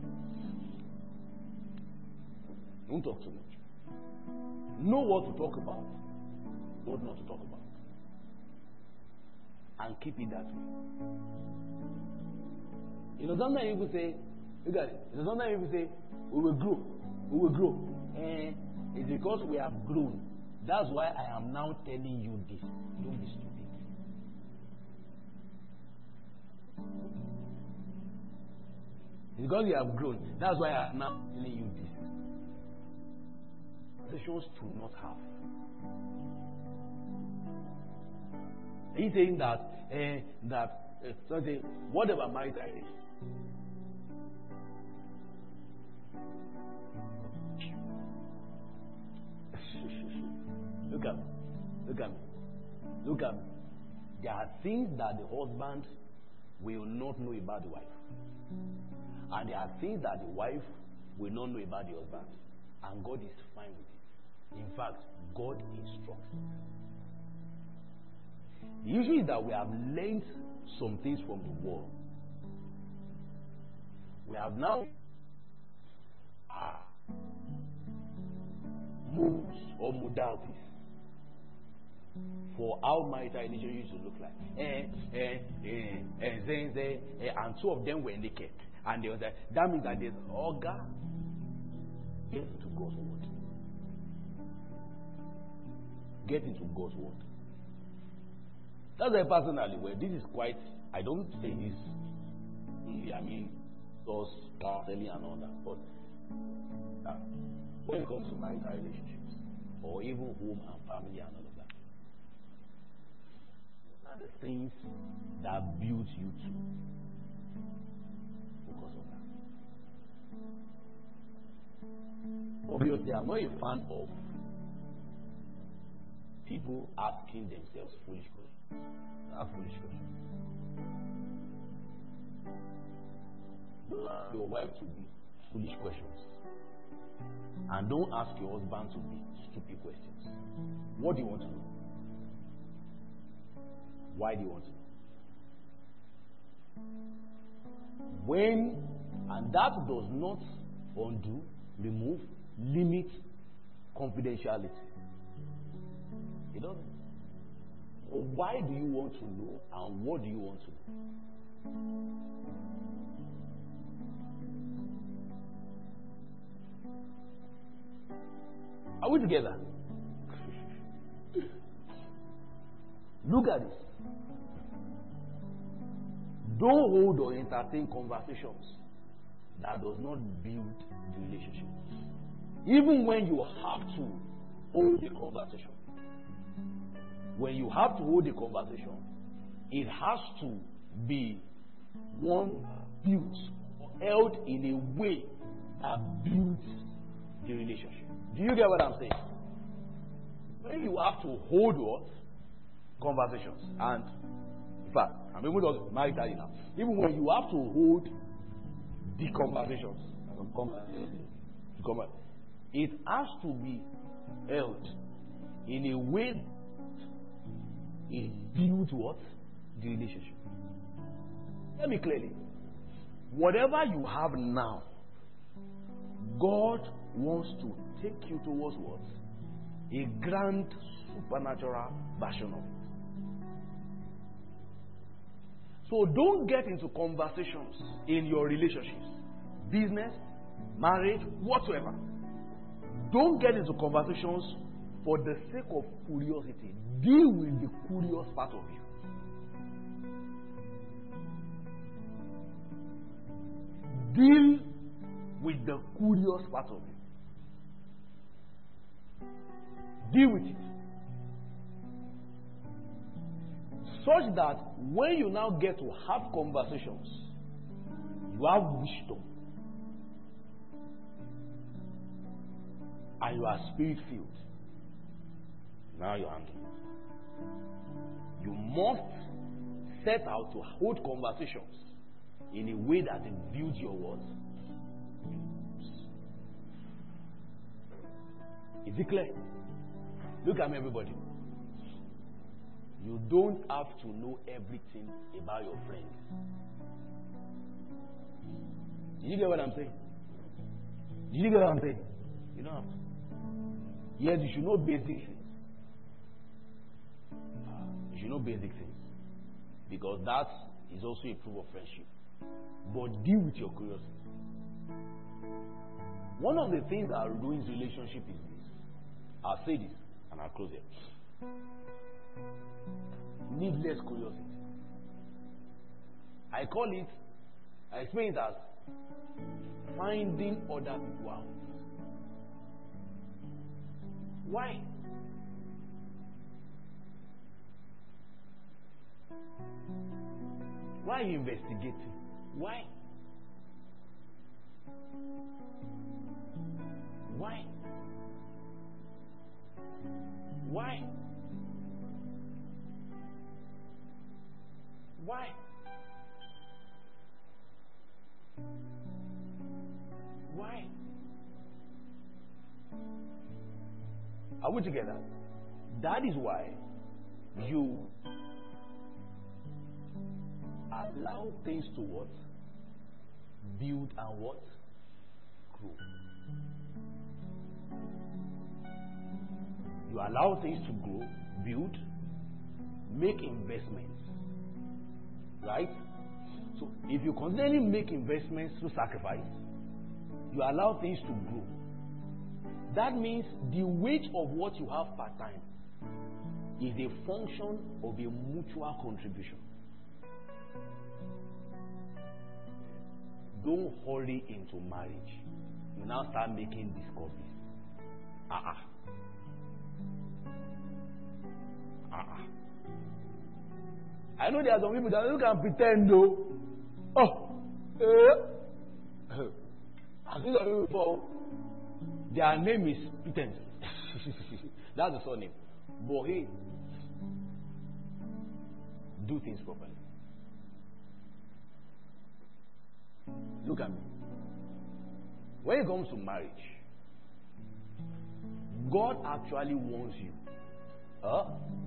Don't talk too much. Know what to talk about, what not to talk about. And keep it that way. You know, sometimes people say, look at it. You know, sometimes people say, we will grow. We will grow. And it's because we have grown. That's why I am now telling you this. Don't be stupid. It's because you have grown. That's why I am now telling you this. Relations do not have. He's saying that uh, that uh, something whatever might I say. Look at me. Look at me. Look at me. There are things that the husband will not know about the wife. And there are things that the wife will not know about the husband. And God is fine with it. In fact, God instructs. The issue is that we have learned some things from the world. We have now uh, moves or modalities for how marital relationships should look like. Eh, eh, eh, eh, eh, eh, eh, and two of them were naked. And they was like, that means that there's organ into God's word. Get into God's word. That's why personally, well, this is quite, I don't say this, I mean, those counseling and all that, but uh, when it comes to marital relationships, or even home and family and all of that, those are the things that build you to focus on that. Obviously, I'm not a fan of people asking themselves foolish questions. Not foolish questions. Don't ask your wife to be foolish questions. And don't ask your husband to be stupid questions. What do you want to know? Why do you want to know? When, and that does not undo, remove, limit confidentiality. It doesn't. So why do you want to know and what do you want to know? Are we together? Look at this. Don't hold or entertain conversations that does not build the relationship. Even when you have to hold the conversation. When you have to hold the conversation, it has to be one built or held in a way that builds the relationship. Do you get what I'm saying? When you have to hold what? Conversations. And in fact, I'm even talking maritally now. Even when you have to hold the conversations, it has to be held in a way it builds what? The relationship. Let me clearly. Whatever you have now, God wants to take you towards what? A grand supernatural version of it. So don't get into conversations in your relationships, business, marriage, whatsoever. Don't get into conversations for the sake of curiosity. Deal with the curious part of you. Deal with the curious part of you. Deal with it. Such that when you now get to have conversations, you have wisdom. And you are spirit filled. Now you're handling it. You must set out to hold conversations in a way that it builds your words. Is it clear? Look at me, everybody. You don't have to know everything about your friends. Did you get what I'm saying? Did you get what I'm saying? You don't have to. Yes, you should know basic things. You should know basic things. Because that is also a proof of friendship. But deal with your curiosity. One of the things that ruins relationship is this. I'll say this and I'll close it. Needless curiosity. I call it, I explain it as finding other people out. Why? Why are you investigating? Why? Why? Why? Why? Why? Are we together? That is why you allow things to what? Build and what? Grow. You allow things to grow, build, make investments. Right? So if you continually make investments through sacrifice, you allow things to grow. That means the wage of what you have part time is a function of a mutual contribution. Don't hurry into marriage. You now start making discoveries. Ah uh-uh. Ah uh-uh. I know there are some people that you can pretend though. Oh, eh. I've seen some people before. Their name is pretense. That's the surname. But hey, do things properly. Look at me. When it comes to marriage, God actually wants you uh,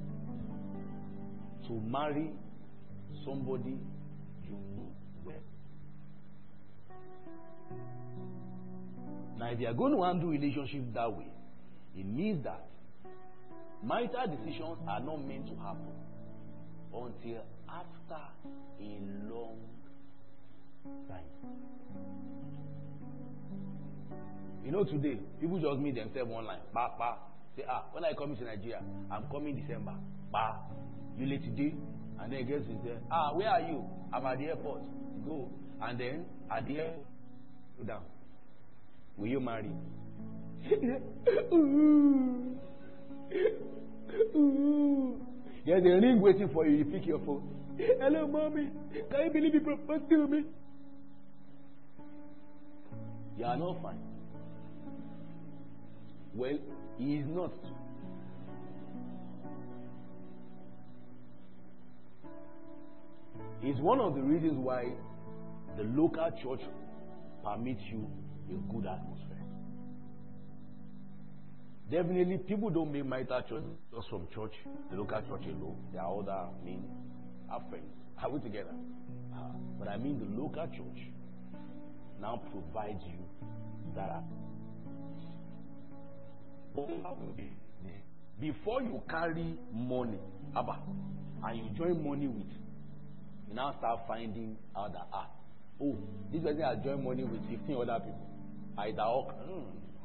to marry somebody you know well. Now, if you are going to handle relationship that way, it means that marital decisions are not meant to happen until after a long time. You know, today, people just meet themselves online. Ba, ba. Say, ah, when I come to Nigeria, I'm coming December. Ba. You late today? And then guess is there. Ah, where are you? I'm at the airport. Go. And then, at the airport, go down. Will you marry? There's a ring waiting for you. You pick your phone. Hello, mommy. Can you believe you proposed to me? You are not fine. Well, he is not. It's one of the reasons why the local church permits you a good atmosphere. Definitely, people don't make marital choice just from church, the local church alone. There are other, I mean, our friends. Are we together? Uh, but I mean, the local church now provides you that. Before you carry money, Abba, and you join money with, you now start finding out that, ah, oh, this person has joined money with fifteen other people. Either or, mm.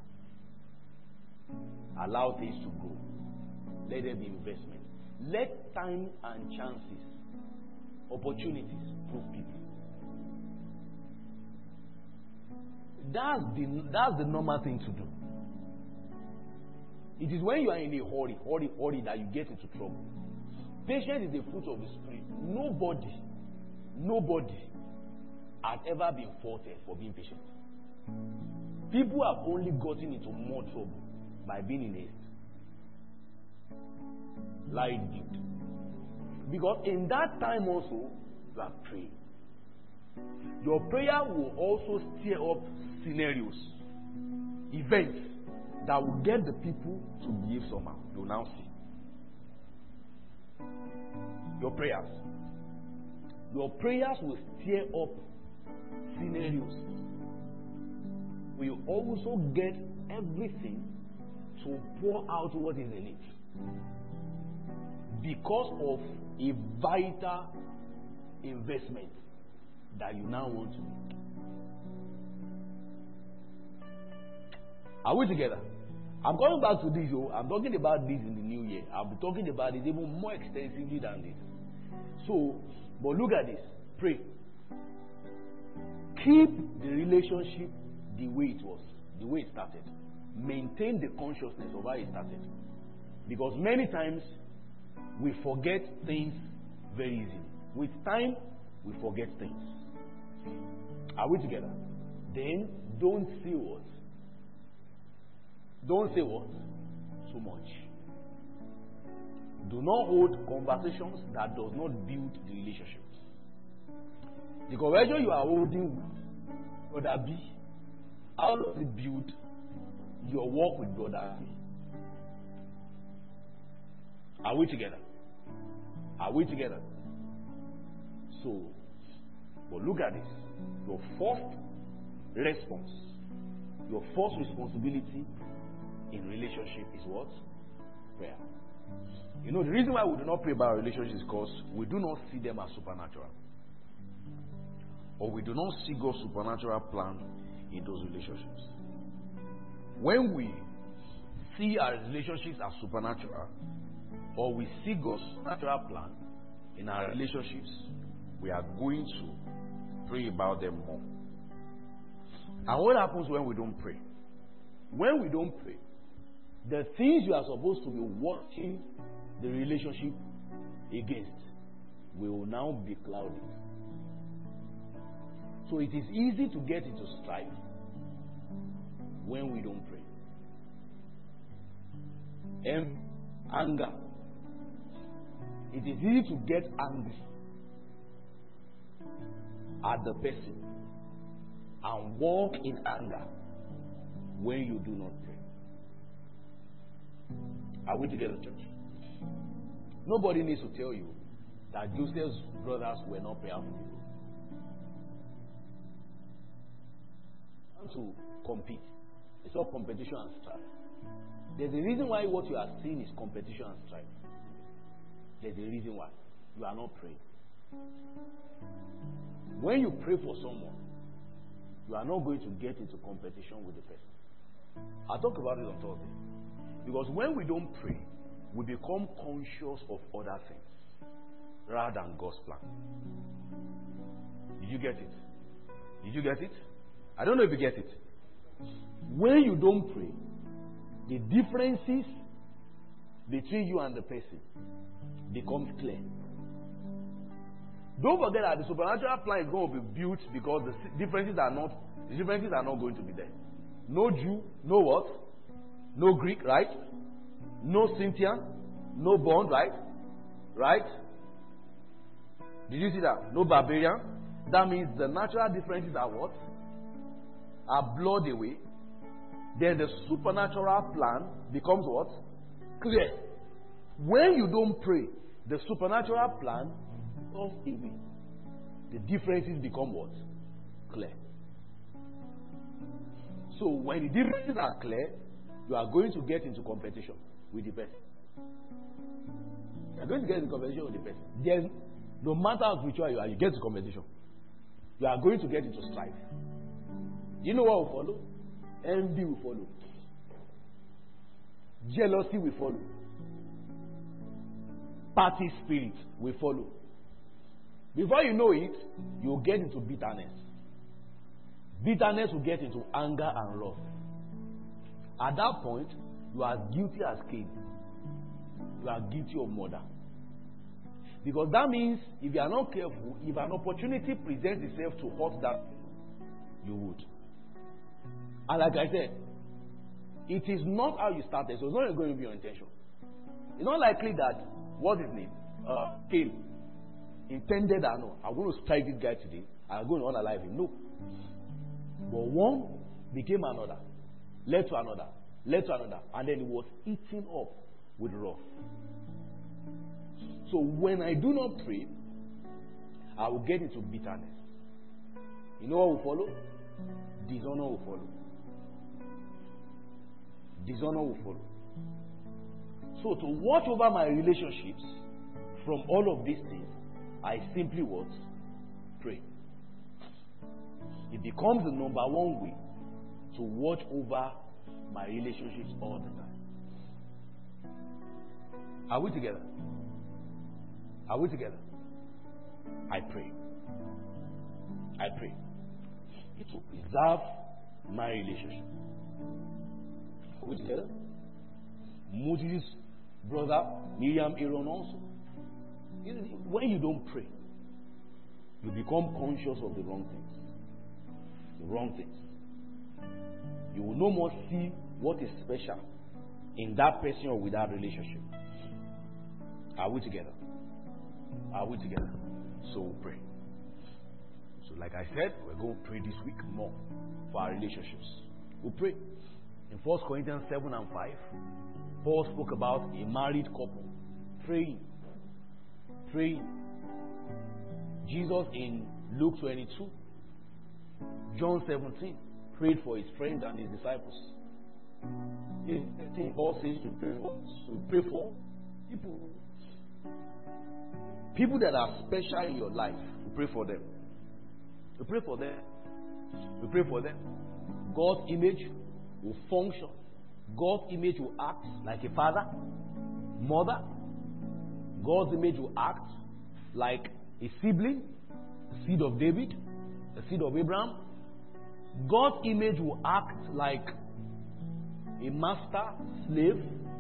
Allow things to grow. Let there be investment. Let time and chances, opportunities prove people. That's the, that's the normal thing to do. It is when you are in a hurry, hurry, hurry that you get into trouble. Patience is the fruit of the Spirit. Nobody, nobody has ever been faulted for being patient. People have only gotten into more trouble by being in haste. Like it. Because in that time also, you are praying. Your prayer will also stir up scenarios, events that will get the people to behave somehow. You will now see. Your prayers. Your prayers will stir up scenarios. We will also get everything to pour out what is in it. Because of a vital investment that you now want to make. Are we together? I'm coming back to this. Oh, I'm talking about this in the new year. I'll be talking about this even more extensively than this. So, but look at this. Pray. Keep the relationship the way it was, the way it started. Maintain the consciousness of how it started. Because many times, we forget things very easily. With time, we forget things. Are we together? Then, don't say what? Don't say what? Too much. Do not hold conversations that does not build the relationships. The conversation you are holding with Brother B, how does it build your work with Brother B? Are we together? Are we together? So, but look at this. Your first response, your first responsibility in relationship is what? Prayer. You know, the reason why we do not pray about relationships is because we do not see them as supernatural. Or we do not see God's supernatural plan in those relationships. When we see our relationships as supernatural, or we see God's supernatural plan in our relationships, we are going to pray about them more. And what happens when we don't pray? When we don't pray, the things you are supposed to be watching the relationship against will now be clouded. So it is easy to get into strife when we don't pray. And anger. It is easy to get angry at the person and walk in anger when you do not pray. Are we together, church? Nobody needs to tell you that Joseph's brothers were not prayerful people. To compete. It's all competition and strife. There's a reason why what you are seeing is competition and strife. There's a reason why. You are not praying. When you pray for someone, you are not going to get into competition with the person. I'll talk about it on Thursday. Because when we don't pray, we become conscious of other things rather than God's plan. Did you get it? Did you get it? I don't know if you get it. When you don't pray, the differences between you and the person becomes clear. Don't forget that the supernatural plan is going to be built because the differences are not the differences are not going to be there. No Jew, no what? No Greek, right? No Scythian, no Bond, right? Right? Did you see that? No barbarian. That means the natural differences are what? Are blurred away. Then the supernatural plan becomes what? Clear. When you don't pray, the supernatural plan becomes away. The differences become what? Clear. So when the differences are clear, you are going to get into competition with the person. You are going to get into competition with the person. There's, no matter how spiritual you are, you get into competition. You are going to get into strife. You know what will follow? Envy will follow. Jealousy will follow. Party spirit will follow. Before you know it, you will get into bitterness. Bitterness will get into anger and wrath. At that point, you are guilty as Cain. You are guilty of murder. Because that means if you are not careful, if an opportunity presents itself to hurt that, you would. And like I said, it is not how you started, so it's not going to be your intention. It's not likely that, what's his name? Uh, Cain intended that, no, I'm going to strike this guy today, I'm going to unalive him. No. But one became another, led to another, led to another, and then it was eaten up with wrath. So when I do not pray, I will get into bitterness. You know what will follow? Dishonor will follow. Dishonor will follow. So to watch over my relationships from all of these things, I simply what? Pray. It becomes the number one way to watch over my relationships all the time. Are we together? Are we together? I pray. I pray. It will preserve my relationship. Are we together? Moses' brother, Miriam, Aaron also. When you don't pray, you become conscious of the wrong things. The wrong things. You will no more see what is special in that person or with that relationship. Are we together? Are we together? So we'll pray. So like I said, we're going to pray this week more for our relationships. We'll pray. In First Corinthians seven and five, Paul spoke about a married couple praying. Praying. Jesus in Luke twenty-two, John seventeen, prayed for his friends and his disciples. Paul says to pray for, to pray for people. People that are special in your life, we pray for them. We pray for them. We pray for them. God's image will function. God's image will act like a father, mother. God's image will act like a sibling, the seed of David, the seed of Abraham. God's image will act like a master, slave,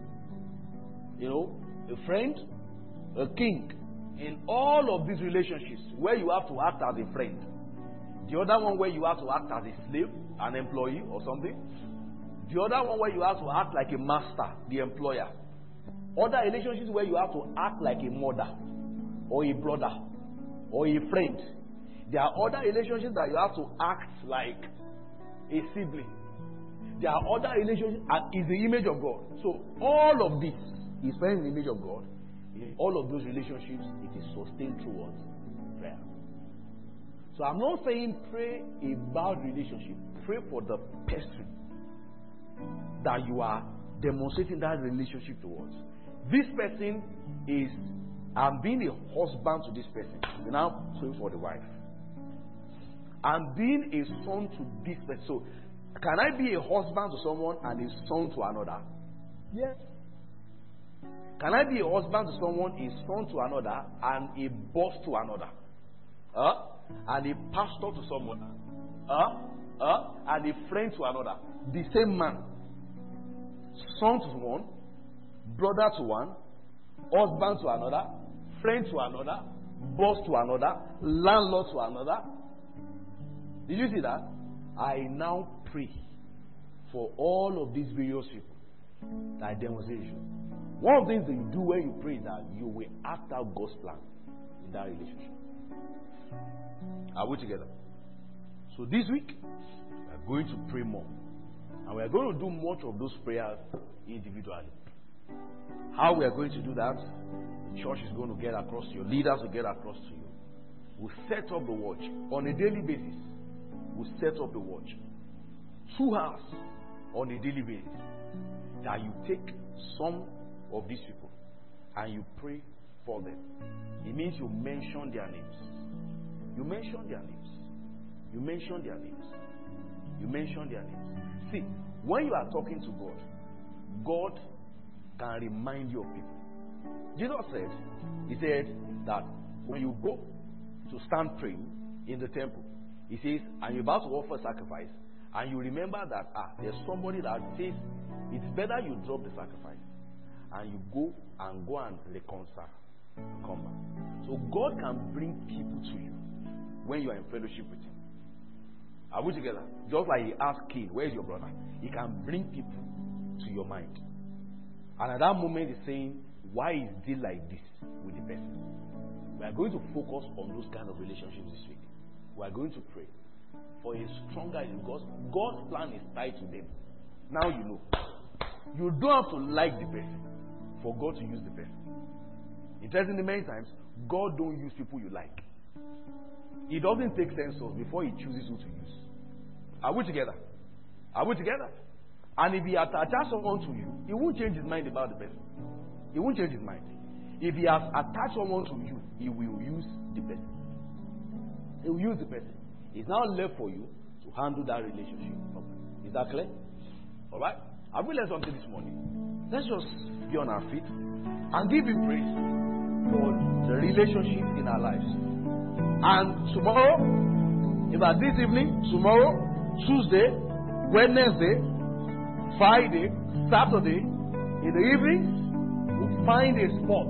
you know, a friend, a king. In all of these relationships, where you have to act as a friend, the other one where you have to act as a slave, an employee or something, the other one where you have to act like a master, the employer. Other relationships where you have to act like a mother or a brother or a friend. There are other relationships that you have to act like a sibling. There are other relationships and is the image of God. So all of this is present in the image of God. In all of those relationships, it is sustained through what? Prayer. So I'm not saying pray about relationship. Pray for the person that you are demonstrating that relationship towards. This person is, I'm being a husband to this person. You now pray for the wife. I'm being a son to this person. So, can I be a husband to someone and a son to another? Yes. Can I be a husband to someone, a son to another, and a boss to another? Uh, and a pastor to someone? Uh, uh, and a friend to another? The same man. Son to one, brother to one, husband to another, friend to another, boss to another, landlord to another. Did you see that? I now pray for all of these various people that I demonstrate you. One of the things that you do when you pray is that you will act out God's plan in that relationship. Are we together? So this week, we are going to pray more. And we are going to do much of those prayers individually. How we are going to do that, the church is going to get across to you, leaders will get across to you. We'll set up the watch on a daily basis. We'll set up the watch. Two hours on a daily basis. That you take some of these people and you pray for them. It means you mention their names. You mention their names. You mention their names. You mention their names. See, when you are talking to God, God can remind you of people. Jesus said, He said that when you go to stand praying in the temple, He says, and you're about to offer sacrifice, and you remember that ah, there's somebody that says it's better you drop the sacrifice and you go and go and reconcile. Come back. So God can bring people to you when you are in fellowship with Him. Are we together? Just like He asked Cain, where is your brother? He can bring people to your mind. And at that moment He's saying, why is it like this with the person? We are going to focus on those kind of relationships this week. We are going to pray for a stronger, because God's plan is tied to them. Now you know. You don't have to like the person for God to use the person. Interestingly, many times, God don't use people you like. He doesn't take censors before He chooses who to use. Are we together? Are we together? And if He attaches someone to you, He won't change His mind about the person. He won't change His mind. If He has attached someone to you, He will use the person. He will use the person. It's now left for you to handle that relationship properly. Is that clear? Alright? Have we learned something this morning? Let's just be on our feet and give Him praise for the relationship in our lives. And tomorrow, in fact this evening, tomorrow, Tuesday, Wednesday, Friday, Saturday, in the evenings, we'll find a spot.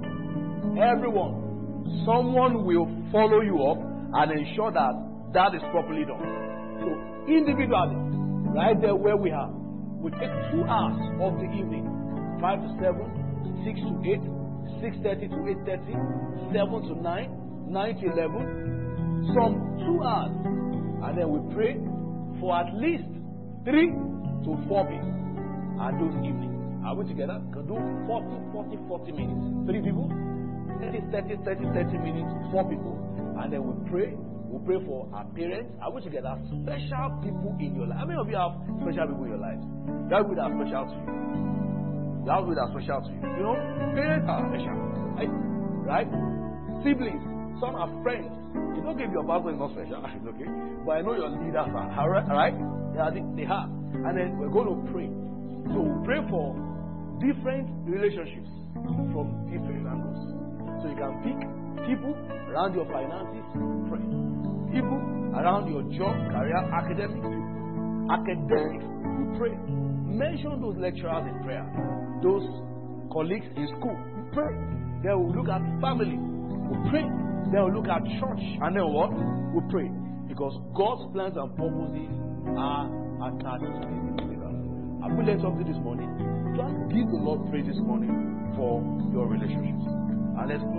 Everyone, someone will follow you up and ensure that that is properly done. So individually, right there where we are, We take two hours of the evening, five to seven, six to eight, six thirty to eight thirty, seven to nine, nine to eleven, some two hours. And then we pray for at least three to four people. And those evenings. Are we together? Can do forty, forty, forty minutes. Three people, thirty, thirty, thirty, thirty minutes, four people. And then we pray. We pray for our parents. Are we together? Special people in your life. How many of you have special people in your lives? That will be special to you. That will be special to you. You know, parents are special. Right? Right? Siblings. Some are friends. You don't give your pastor is not special. Okay? But I know your leaders are. Right? Yeah, they, they have. And then we're going to pray. So we pray for different relationships from different angles. So you can pick people around your finances, pray. People around your job, career, academics, academics, you pray. Mention those lecturers in prayer, those colleagues in school, we pray. Then we look at family, we pray. Then we look at church, and then what? We pray. Because God's plans and purposes are attached to His believers. I will learn something this morning. Just give the Lord praise this morning for your relationships. And let's